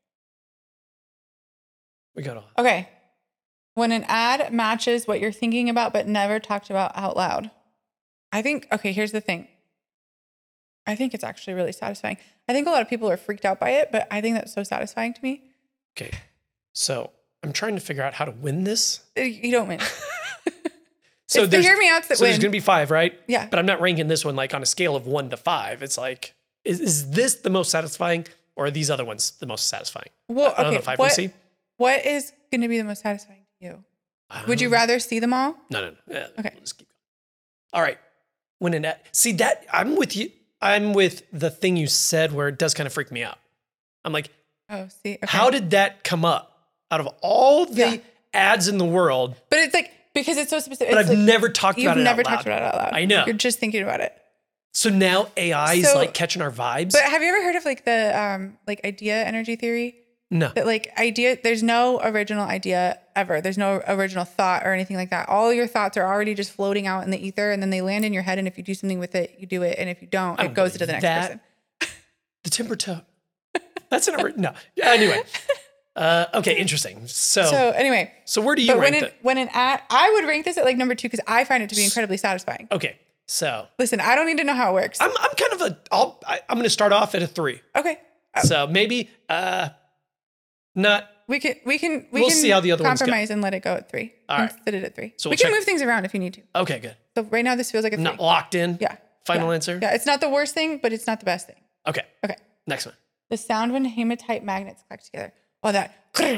B: We got all.
A: Okay. When an ad matches what you're thinking about but never talked about out loud. I think, okay, here's the thing. I think it's actually really satisfying. I think a lot of people are freaked out by it, but I think that's so satisfying to me.
B: Okay. So, I'm trying to figure out how to win this.
A: Uh, You don't win.
B: So,
A: It's the
B: there's,
A: hear me outs that
B: so there's
A: win.
B: going to be five, right?
A: Yeah.
B: But I'm not ranking this one like on a scale of one to five. It's like, is, is this the most satisfying or are these other ones the most satisfying?
A: Well,
B: I don't
A: okay.
B: know, five
A: what,
B: we see?
A: what is going to be the most satisfying to you? Would you
B: Um,
A: rather see them all?
B: No, no, no. Yeah,
A: Okay.
B: Let's keep going. All right. When an ad, see that, I'm with you. I'm with the thing you said where it does kind of freak me out. I'm like,
A: Oh, see. Okay.
B: how did that come up out of all the
A: Yeah.
B: ads in the world?
A: But it's like, because it's so specific.
B: But
A: it's
B: I've
A: like,
B: never talked
A: You've
B: about it
A: never
B: out loud.
A: talked about it out loud.
B: I know.
A: You're just thinking about it.
B: So now A I is
A: So-
B: like catching our vibes.
A: But have you ever heard of like the um like idea energy theory?
B: no.
A: That like idea, there's no original idea ever. There's no original thought or anything like that. All your thoughts are already just floating out in the ether, and then they land in your head. And if you do something with it, you do it. And if you don't,
B: I
A: it
B: don't
A: goes to
B: believe
A: the next
B: that.
A: person.
B: The timber toe. That's an ori- no. Yeah, anyway. Uh, okay, interesting. So, so,
A: So anyway,
B: where do you
A: but when
B: rank
A: an,
B: it?
A: when an ad, I would rank this at like number two because I find it to be incredibly satisfying.
B: Okay, so
A: Listen, I don't need to know how it works.
B: I'm I'm kind of a I'll I, I'm going to start off at a three.
A: Okay,
B: So maybe uh, not.
A: we can we can we
B: We'll
A: can
B: see how the other ones go.
A: compromise and let it go at three.
B: All
A: and
B: right.
A: Sit it at three.
B: So
A: we
B: we'll
A: can
B: check-
A: move things around if you need to.
B: Okay, good.
A: So right now this feels like a three.
B: Not locked in.
A: Yeah.
B: Final
A: yeah.
B: answer.
A: Yeah, it's not the worst thing, but it's not the best thing.
B: Okay.
A: Okay.
B: Next one.
A: The sound when hematite magnets collect together. Oh, that.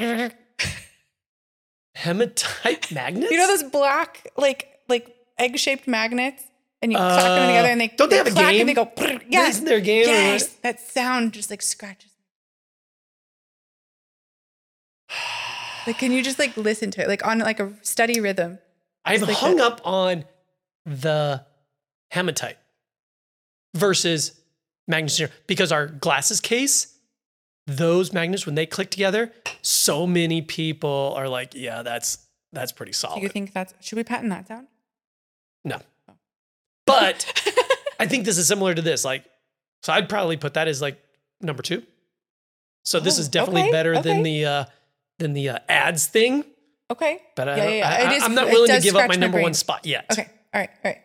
B: Hematite magnets.
A: You know those black, like, like egg-shaped magnets, and you clack them
B: Uh,
A: together, and they
B: don't they have a
A: clack
B: game?
A: And they go. Yes.
B: Isn't there a game?
A: Yes. That sound just like scratches. Like, can you just like listen to it, like on like a steady rhythm?
B: I've
A: like
B: hung
A: that.
B: up on the hematite versus magnets because our glasses case, those magnets when they click together, so many people are like, yeah, that's that's pretty
A: Do
B: solid.
A: you think that's? Should we patent that sound?
B: No, but I think this is similar to this. Like, so I'd probably put that as like number two. So this
A: Oh,
B: is definitely
A: okay,
B: better than
A: okay.
B: the uh, than the uh, ads thing.
A: Okay.
B: But I,
A: Yeah, yeah, yeah.
B: I,
A: It is-
B: I'm not
A: it
B: willing to
A: does
B: give up my
A: scratch my
B: number one
A: brain.
B: spot yet.
A: Okay. All right. All right.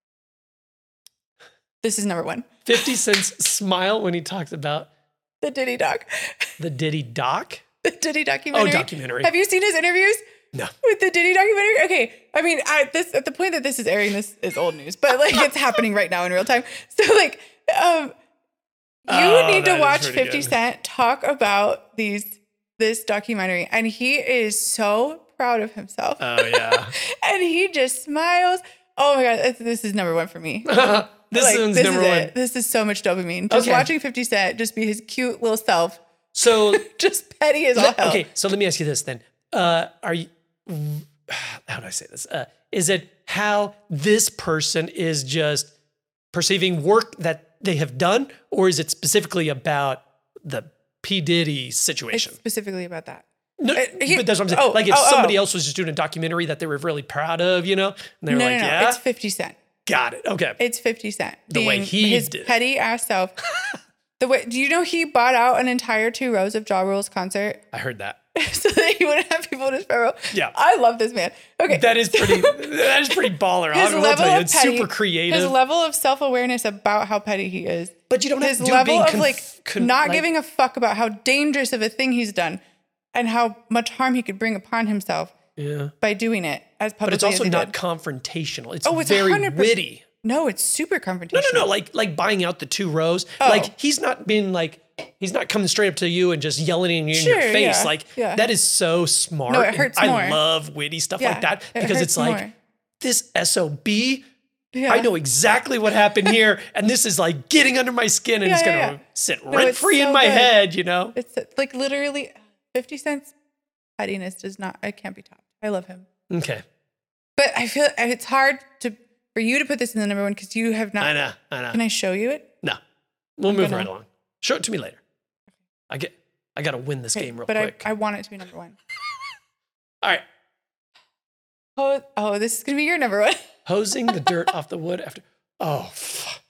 A: This is number one.
B: fifty Cent's smile when he talks about
A: The Diddy doc.
B: the Diddy doc.
A: The Diddy documentary.
B: Oh, documentary.
A: Have you seen his interviews?
B: No.
A: With the Diddy documentary? Okay. I mean, I, this at the point that this is airing, this is old news, but like it's happening right now in real time. So like, um, you
B: Oh,
A: need
B: that
A: to
B: is
A: watch
B: pretty
A: fifty
B: good.
A: Cent talk about these this documentary, and he is so proud of himself,
B: Oh yeah.
A: and he just smiles. Oh my god, this- this is number one for me.
B: this
A: Like,
B: one's
A: this
B: number
A: is
B: one.
A: it. This is so much dopamine. Just
B: Okay.
A: watching fifty Cent just be his cute little self,
B: So
A: just petty as all
B: let-
A: hell.
B: okay, so let me ask you this then. Uh, are you? How do I say this? Uh, is it how this person is just perceiving work that they have done, or is it specifically about the P Diddy
A: It's
B: situation?
A: specifically about that.
B: No,
A: Uh, he-
B: but that's what I'm saying.
A: oh,
B: like if
A: oh,
B: somebody
A: oh.
B: else was just doing a documentary that they were really proud of, you know, and they were
A: No,
B: like,
A: no, no.
B: "Yeah,
A: It's fifty Cent.
B: got it, okay."
A: It's fifty Cent.
B: The way
A: being
B: he
A: his
B: did it.
A: petty ass self. The way, do you know he bought out an entire two rows of Ja Rule's concert
B: I heard that.
A: so that he wouldn't have people in his front row?
B: Yeah.
A: I love this man. Okay.
B: That is pretty. that is pretty baller.
A: his
B: I will
A: level
B: tell you,
A: of
B: it's
A: petty,
B: super creative.
A: His level of self awareness about how petty he is.
B: But you don't have
A: His
B: to do it
A: level
B: being
A: of
B: conf-
A: like
B: con-
A: not
B: like-
A: giving a fuck about how dangerous of a thing he's done and how much harm he could bring upon himself
B: Yeah.
A: by doing it as publicly
B: But it's also
A: as he
B: not
A: did.
B: confrontational. It's,
A: Oh, it's
B: very
A: one hundred percent
B: witty.
A: No, it's super confrontational.
B: No, no, no. Like like buying out the two rows.
A: Oh.
B: Like he's not being like he's not coming straight up to you and just yelling in your
A: Sure,
B: face.
A: yeah,
B: like
A: yeah.
B: that is so smart.
A: No, it
B: and
A: hurts
B: I
A: more.
B: love witty stuff
A: Yeah,
B: like that
A: it
B: because
A: hurts
B: it's like
A: more.
B: this S O B
A: Yeah.
B: I know exactly what happened here, and this is like getting under my skin, and
A: Yeah,
B: it's
A: yeah,
B: gonna
A: yeah.
B: sit
A: No,
B: rent
A: it's
B: free in
A: so
B: my
A: good.
B: head, you know.
A: It's like literally fifty cents pettiness does not, it can't be topped. I love him.
B: Okay,
A: But I feel it's hard to for you to put this in the number one because you have not.
B: I know, I know.
A: Can I show you it?
B: No, we'll
A: I'm
B: move
A: gonna-
B: right along. Show it to me later. I get, I gotta win this
A: Okay,
B: game real
A: but
B: quick.
A: I, I want it to be number one.
B: All right,
A: Oh, oh, this is gonna be your number one.
B: hosing the dirt off the wood after. Oh, fuck.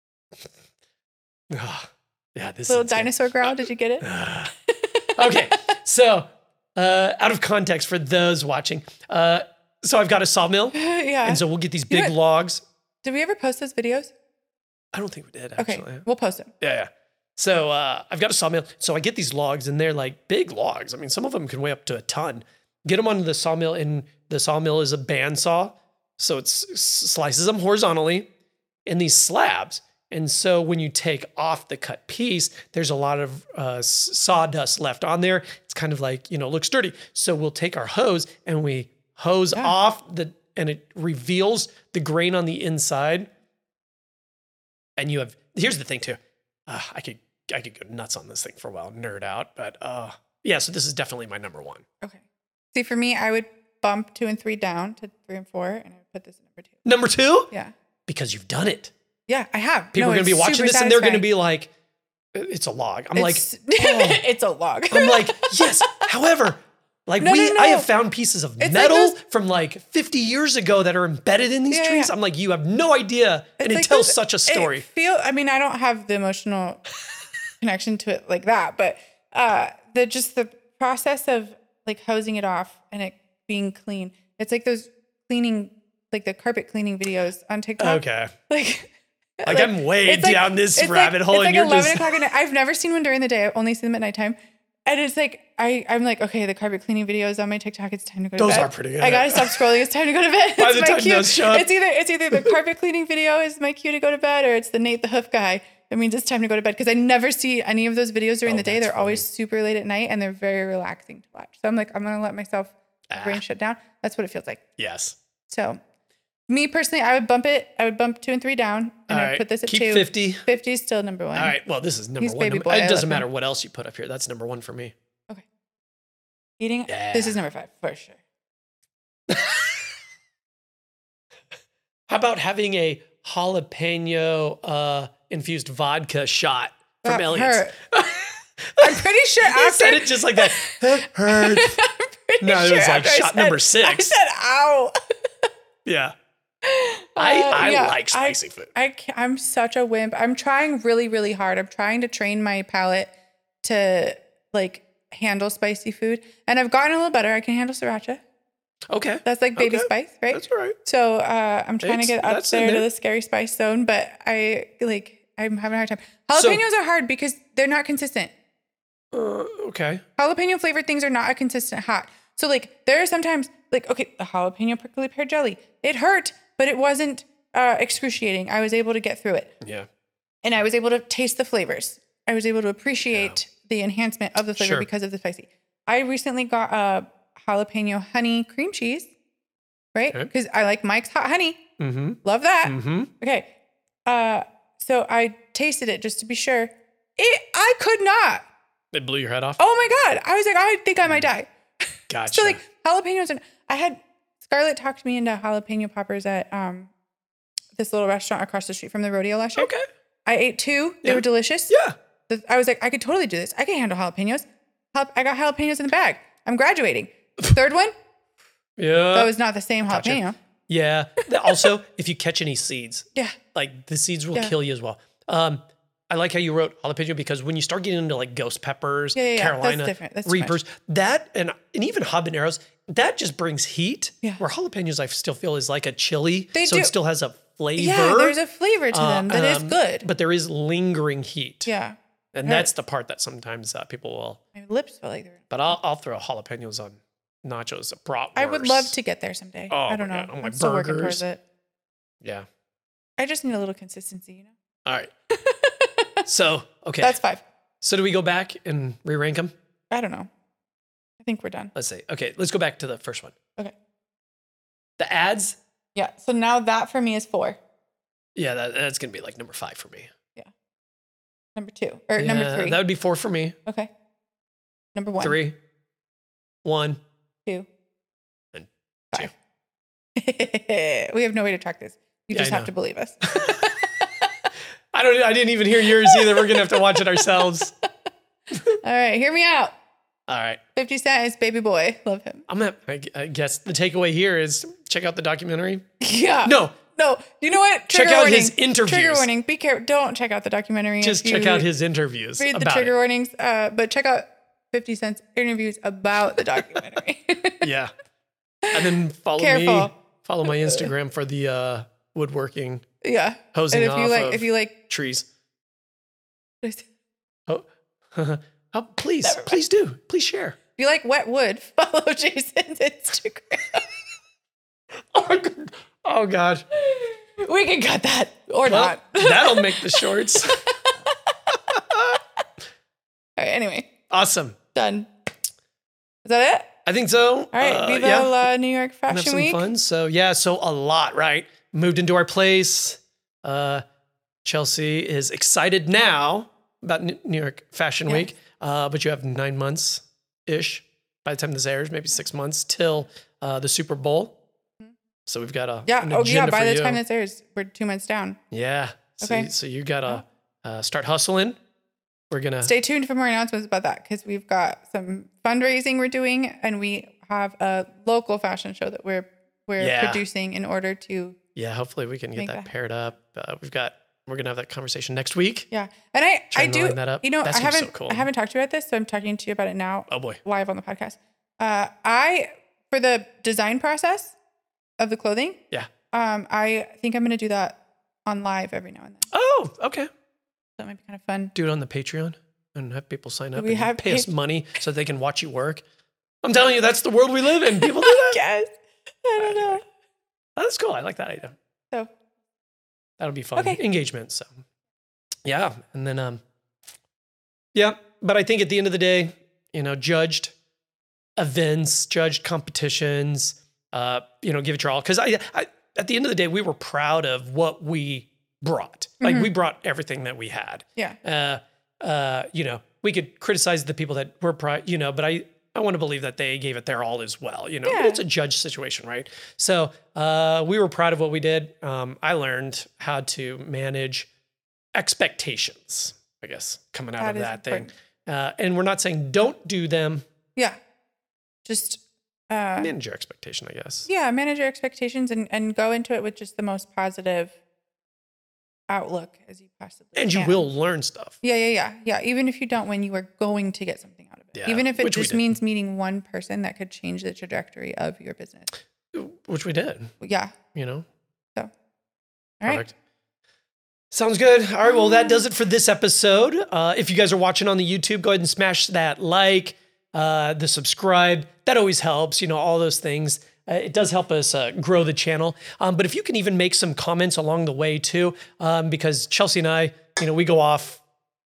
B: Ah, yeah, this
A: Little
B: is good.
A: dinosaur growl. Did you get it?
B: Okay, so uh, out of context for those watching, uh, so I've got a sawmill,
A: Yeah.
B: and so we'll get these
A: You know
B: big
A: what?
B: logs.
A: Did we ever post those videos?
B: I don't think we did
A: Okay,
B: actually.
A: we'll post them.
B: Yeah, yeah. So uh, I've got a sawmill. So I get these logs, and they're like big logs. I mean, some of them can weigh up to a ton. Get them onto the sawmill, and the sawmill is a bandsaw, so it s- slices them horizontally in these slabs. And so when you take off the cut piece, there's a lot of uh, s- sawdust left on there. It's kind of like, you know, looks dirty. So we'll take our hose and we hose
A: Yeah.
B: off the, and it reveals the grain on the inside. And you have, here's the thing too. Uh, I could, I could go nuts on this thing for a while, nerd out, but uh, yeah, so this is definitely my number one.
A: Okay. See, for me, I would bump two and three down to three and four, and I would put this in number two.
B: Number two?
A: Yeah.
B: Because you've done it.
A: Yeah, I have.
B: People
A: No,
B: are going to be
A: it's
B: watching
A: super
B: this and they're going to
A: satisfying.
B: be like, it's a log. I'm
A: It's,
B: like, oh.
A: it's a log.
B: I'm like, yes. However, like
A: No,
B: we,
A: no, no.
B: I have found pieces of
A: It's like
B: metal
A: those-
B: from like fifty years ago that are embedded in these
A: Yeah,
B: trees.
A: yeah.
B: I'm like, you have no idea.
A: It's
B: and it
A: like
B: tells
A: those-
B: such a story.
A: It feel, I mean, I don't have the emotional connection to it like that, but uh, the just the process of like hosing it off and it being clean. It's like those cleaning, like the carpet cleaning videos on TikTok.
B: Okay.
A: Like,
B: Like, I'm way
A: it's like-
B: down this
A: it's
B: rabbit
A: like,
B: hole
A: It's
B: and
A: like
B: you're
A: eleven
B: just.
A: o'clock at night. I've never seen one during the day. I've only seen them at nighttime. And it's like I, I'm like, okay, the carpet cleaning videos on my TikTok. It's time to go to
B: Those
A: bed.
B: are pretty good.
A: I gotta stop scrolling. It's time to go to bed.
B: By
A: It's
B: the
A: my
B: time
A: cue.
B: those show up-
A: It's either it's either the carpet cleaning video is my cue to go to bed, or it's the Nate the Hoof guy. That means it's time to go to bed because I never see any of those videos during
B: Oh,
A: the day.
B: that's
A: They're always super late at night and they're very relaxing to watch. So I'm like, I'm gonna let myself
B: Ah.
A: brain shut down. That's what it feels like.
B: Yes.
A: So, me personally, I would bump it. I would bump two and three down, and
B: All
A: I'd
B: right.
A: put this at
B: Keep
A: two.
B: fifty.
A: fifty is still number one.
B: All right. Well, this is number
A: He's
B: one.
A: baby
B: Number-
A: boy. I
B: It doesn't
A: love
B: matter
A: him.
B: what else you put up here. That's number one for me.
A: Okay. Eating.
B: Yeah.
A: This is number five for sure.
B: How about having a jalapeno uh, infused vodka shot from
A: That
B: Elliot's?
A: hurt. I'm pretty sure
B: You
A: after.
B: said it just like that. That hurt.
A: I'm pretty
B: No, it
A: sure
B: was like
A: after I
B: shot
A: said-
B: number
A: I
B: six.
A: said, "Ow."
B: Yeah. I,
A: Uh,
B: I
A: yeah,
B: like spicy food.
A: I can't, I'm such a wimp. I'm trying really, really hard. I'm trying to train my palate to like handle spicy food, and I've gotten a little better. I can handle sriracha.
B: Okay.
A: That's like baby
B: Okay.
A: spice, right?
B: That's all right.
A: So uh, I'm trying
B: It's-
A: to get up
B: that's in
A: there to
B: there.
A: the scary spice zone, but I like I'm having a hard time.
B: So-
A: Jalapenos are hard because they're not consistent.
B: Uh, okay.
A: Jalapeno flavored things are not a consistent hot. So like there are sometimes like okay, the jalapeno prickly pear jelly. It hurt, but it wasn't uh, excruciating. I was able to get through it,
B: Yeah.
A: and I was able to taste the flavors. I was able to appreciate the enhancement of the flavor
B: Sure.
A: because of the spicy. I recently got a jalapeno honey cream cheese, right?
B: Okay.
A: Because I like Mike's hot honey.
B: Mm-hmm.
A: Love that.
B: Mm-hmm.
A: Okay. Uh, so I tasted it just to be sure. It, I could not.
B: It blew your head off?
A: Oh my God. I was like, I think I might die.
B: Gotcha.
A: So like jalapenos, and I had Scarlett talked me into jalapeno poppers at um this little restaurant across the street from the rodeo last year.
B: Okay.
A: I ate two. They
B: Yeah.
A: were delicious.
B: Yeah.
A: The- I was like, I could totally do this. I can handle jalapenos. Jal- I got jalapenos in the bag. I'm graduating. Third one,
B: Yeah.
A: that was not the same
B: Gotcha.
A: jalapeno.
B: Yeah. Also, if you catch any seeds,
A: Yeah.
B: like the seeds will
A: Yeah.
B: kill you as well. Um, I like how you wrote jalapeno because when you start getting into like ghost peppers,
A: Yeah, yeah, yeah. That's
B: Carolina
A: different. That's too much.
B: Reapers, that and and even habaneros, that just brings heat.
A: Yeah.
B: Where jalapenos I still feel is like a chili,
A: They
B: so
A: do.
B: it still has a flavor.
A: Yeah, there's a flavor to them that is
B: um,
A: good.
B: but there is lingering heat.
A: Yeah.
B: And
A: Right.
B: that's the part that sometimes uh, people will.
A: My lips feel like they're.
B: But I'll I'll throw jalapenos on nachos, bratwurst.
A: I would love to get there someday.
B: Oh
A: I don't
B: my
A: know.
B: God. Oh, my
A: I'm still working
B: burgers.
A: towards it.
B: Yeah.
A: I just need a little consistency, you know?
B: All right. So okay.
A: That's five.
B: so do we go back and re-rank them?
A: I don't know. I think we're done.
B: Let's see. Okay, let's go back to the first one.
A: Okay.
B: The ads.
A: Yeah. So now that for me is four.
B: Yeah, that, that's going to be like number five for me.
A: Number two or
B: Yeah,
A: number three.
B: That would be four for me.
A: Okay. Number one.
B: Three, one,
A: Two.
B: and
A: Five. We have no way to track this. You
B: Yeah,
A: just
B: I
A: have
B: know.
A: to believe us.
B: I don't. I didn't even hear yours either. We're gonna have to watch it ourselves.
A: All right, hear me out.
B: All right.
A: fifty Cent is baby boy. Love him.
B: I'm gonna. I, I guess the takeaway here is check out the documentary.
A: Yeah.
B: No,
A: No. You know what?
B: Check
A: Trigger
B: out
A: warning.
B: his interviews.
A: Trigger warning. Be careful. Don't check out the documentary.
B: just
A: If
B: check
A: you
B: out his interviews.
A: Read the
B: about
A: trigger
B: it.
A: warnings, uh, but check out fifty Cent's interviews about the documentary.
B: Yeah. And then follow
A: Careful.
B: me. Follow my Instagram for the uh, woodworking
A: Yeah.
B: hosing
A: And if
B: off
A: you like,
B: of
A: if you like,
B: trees. Oh, oh please,
A: Never mind.
B: please do. Please share.
A: if you like wet wood, follow Jason's Instagram.
B: Oh, my God. Oh God.
A: We can cut that or
B: Well,
A: not.
B: that'll make the shorts.
A: All right. Anyway,
B: Awesome.
A: done. Is that it?
B: I think so.
A: All right.
B: Uh,
A: Viva
B: yeah.
A: la New York
B: Gonna have
A: Fashion
B: some
A: Week.
B: fun. So yeah, so a lot, right? Moved into our place. Uh, Chelsea is excited now about N- New York Fashion
A: Yes.
B: Week, uh, but you have nine months ish by the time this airs, maybe six months till uh, the Super Bowl. So we've got a
A: Yeah.
B: an
A: Oh, yeah.
B: agenda
A: By
B: for
A: the
B: you.
A: time this airs, we're two months down.
B: yeah. So,
A: Okay.
B: you- so you gotta uh, start hustling. We're gonna
A: Stay tuned for more announcements about that because we've got some fundraising we're doing, and we have a local fashion show that we're we're
B: Yeah.
A: producing in order to
B: yeah. Hopefully we can get
A: Make
B: that
A: that-
B: paired up. Uh, we've got we're gonna have that conversation next week.
A: yeah. And I
B: Try
A: I
B: and
A: do
B: line that up.
A: you know
B: That
A: I
B: seems so
A: haven't
B: cool.
A: I haven't talked to you about this, so I'm talking to you about it now
B: Oh boy.
A: live on the podcast. Uh, I for the design process of the clothing.
B: Yeah.
A: Um, I think I'm gonna do that on live every now and then.
B: Oh, okay.
A: That might be kind of fun.
B: Do it on the Patreon and have people sign up
A: We
B: and
A: have
B: pay us
A: Pat-
B: money so they can watch you work. I'm telling you, that's the world we live in. People do that.
A: Yes. I don't know.
B: That's cool. I like that idea.
A: So
B: That'll be fun.
A: Okay.
B: Engagement. So yeah. And then um yeah, but I think at the end of the day, you know, judged events, judged competitions, uh, you know, give it your all. Cause I, I at the end of the day, we were proud of what we brought. Like we brought everything that we had.
A: yeah.
B: uh, uh, you know, we could criticize the people that were, pri- you know, but I, I want to believe that they gave it their all as well. You know,
A: Yeah.
B: it's a judge situation, right? So uh, we were proud of what we did. Um, I learned how to manage expectations, I guess, coming out
A: That
B: of
A: is
B: that thing.
A: important.
B: Uh, and we're not saying don't do them.
A: Yeah. Just uh
B: Manage your expectation, I guess.
A: yeah, manage your expectations and, and go into it with just the most positive outlook as you possibly
B: And you
A: can.
B: will learn stuff.
A: Yeah, yeah, yeah. Yeah. Even if you don't win, you are going to get something out of it.
B: Yeah,
A: Even if it
B: which we
A: just
B: did.
A: means meeting one person that could change the trajectory of your business.
B: Which we did,
A: Yeah.
B: you know.
A: So all right.
B: Perfect. Sounds good. All right. Well, that does it for this episode. Uh, if you guys are watching on the YouTube, go ahead and smash that like, uh, the subscribe. That always helps, you know, all those things. Uh, it does help us uh, grow the channel. Um, but if you can even make some comments along the way too, um, because Chelsea and I, you know, we go off.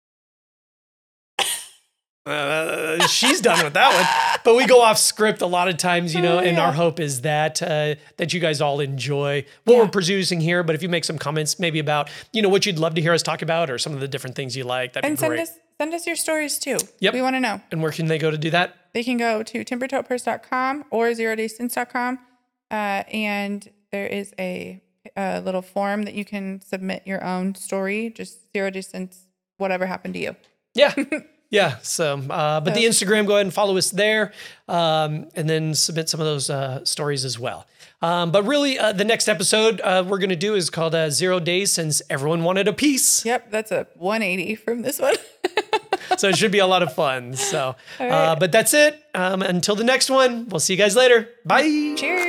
B: Uh, she's done with that one, but we go off script a lot of times, you know,
A: Oh,
B: and
A: yeah.
B: our hope is that uh, that you guys all enjoy what
A: Yeah.
B: we're producing here. But if you make some comments, maybe about you know what you'd love to hear us talk about, or some of the different things you like, that'd
A: And
B: be
A: send
B: great.
A: us send us your stories too.
B: Yep.
A: We want to know.
B: And where can they go to do that?
A: They can go to timber tote purse dot com or zero day stints dot com. Uh, and there is a, a little form that you can submit your own story, just zero distance, whatever happened to you.
B: Yeah. Yeah. So, uh, but the
A: So-
B: Instagram, go ahead and follow us there, um, and then submit some of those uh, stories as well. Um, but really, uh, the next episode uh, we're going to do is called uh, Zero Days Since Everyone Wanted a Piece.
A: Yep, that's a one eighty from this one.
B: So it should be a lot of fun. So,
A: All
B: uh,
A: right.
B: but that's it. Um, until the next one, we'll see you guys later. Bye.
A: Cheers.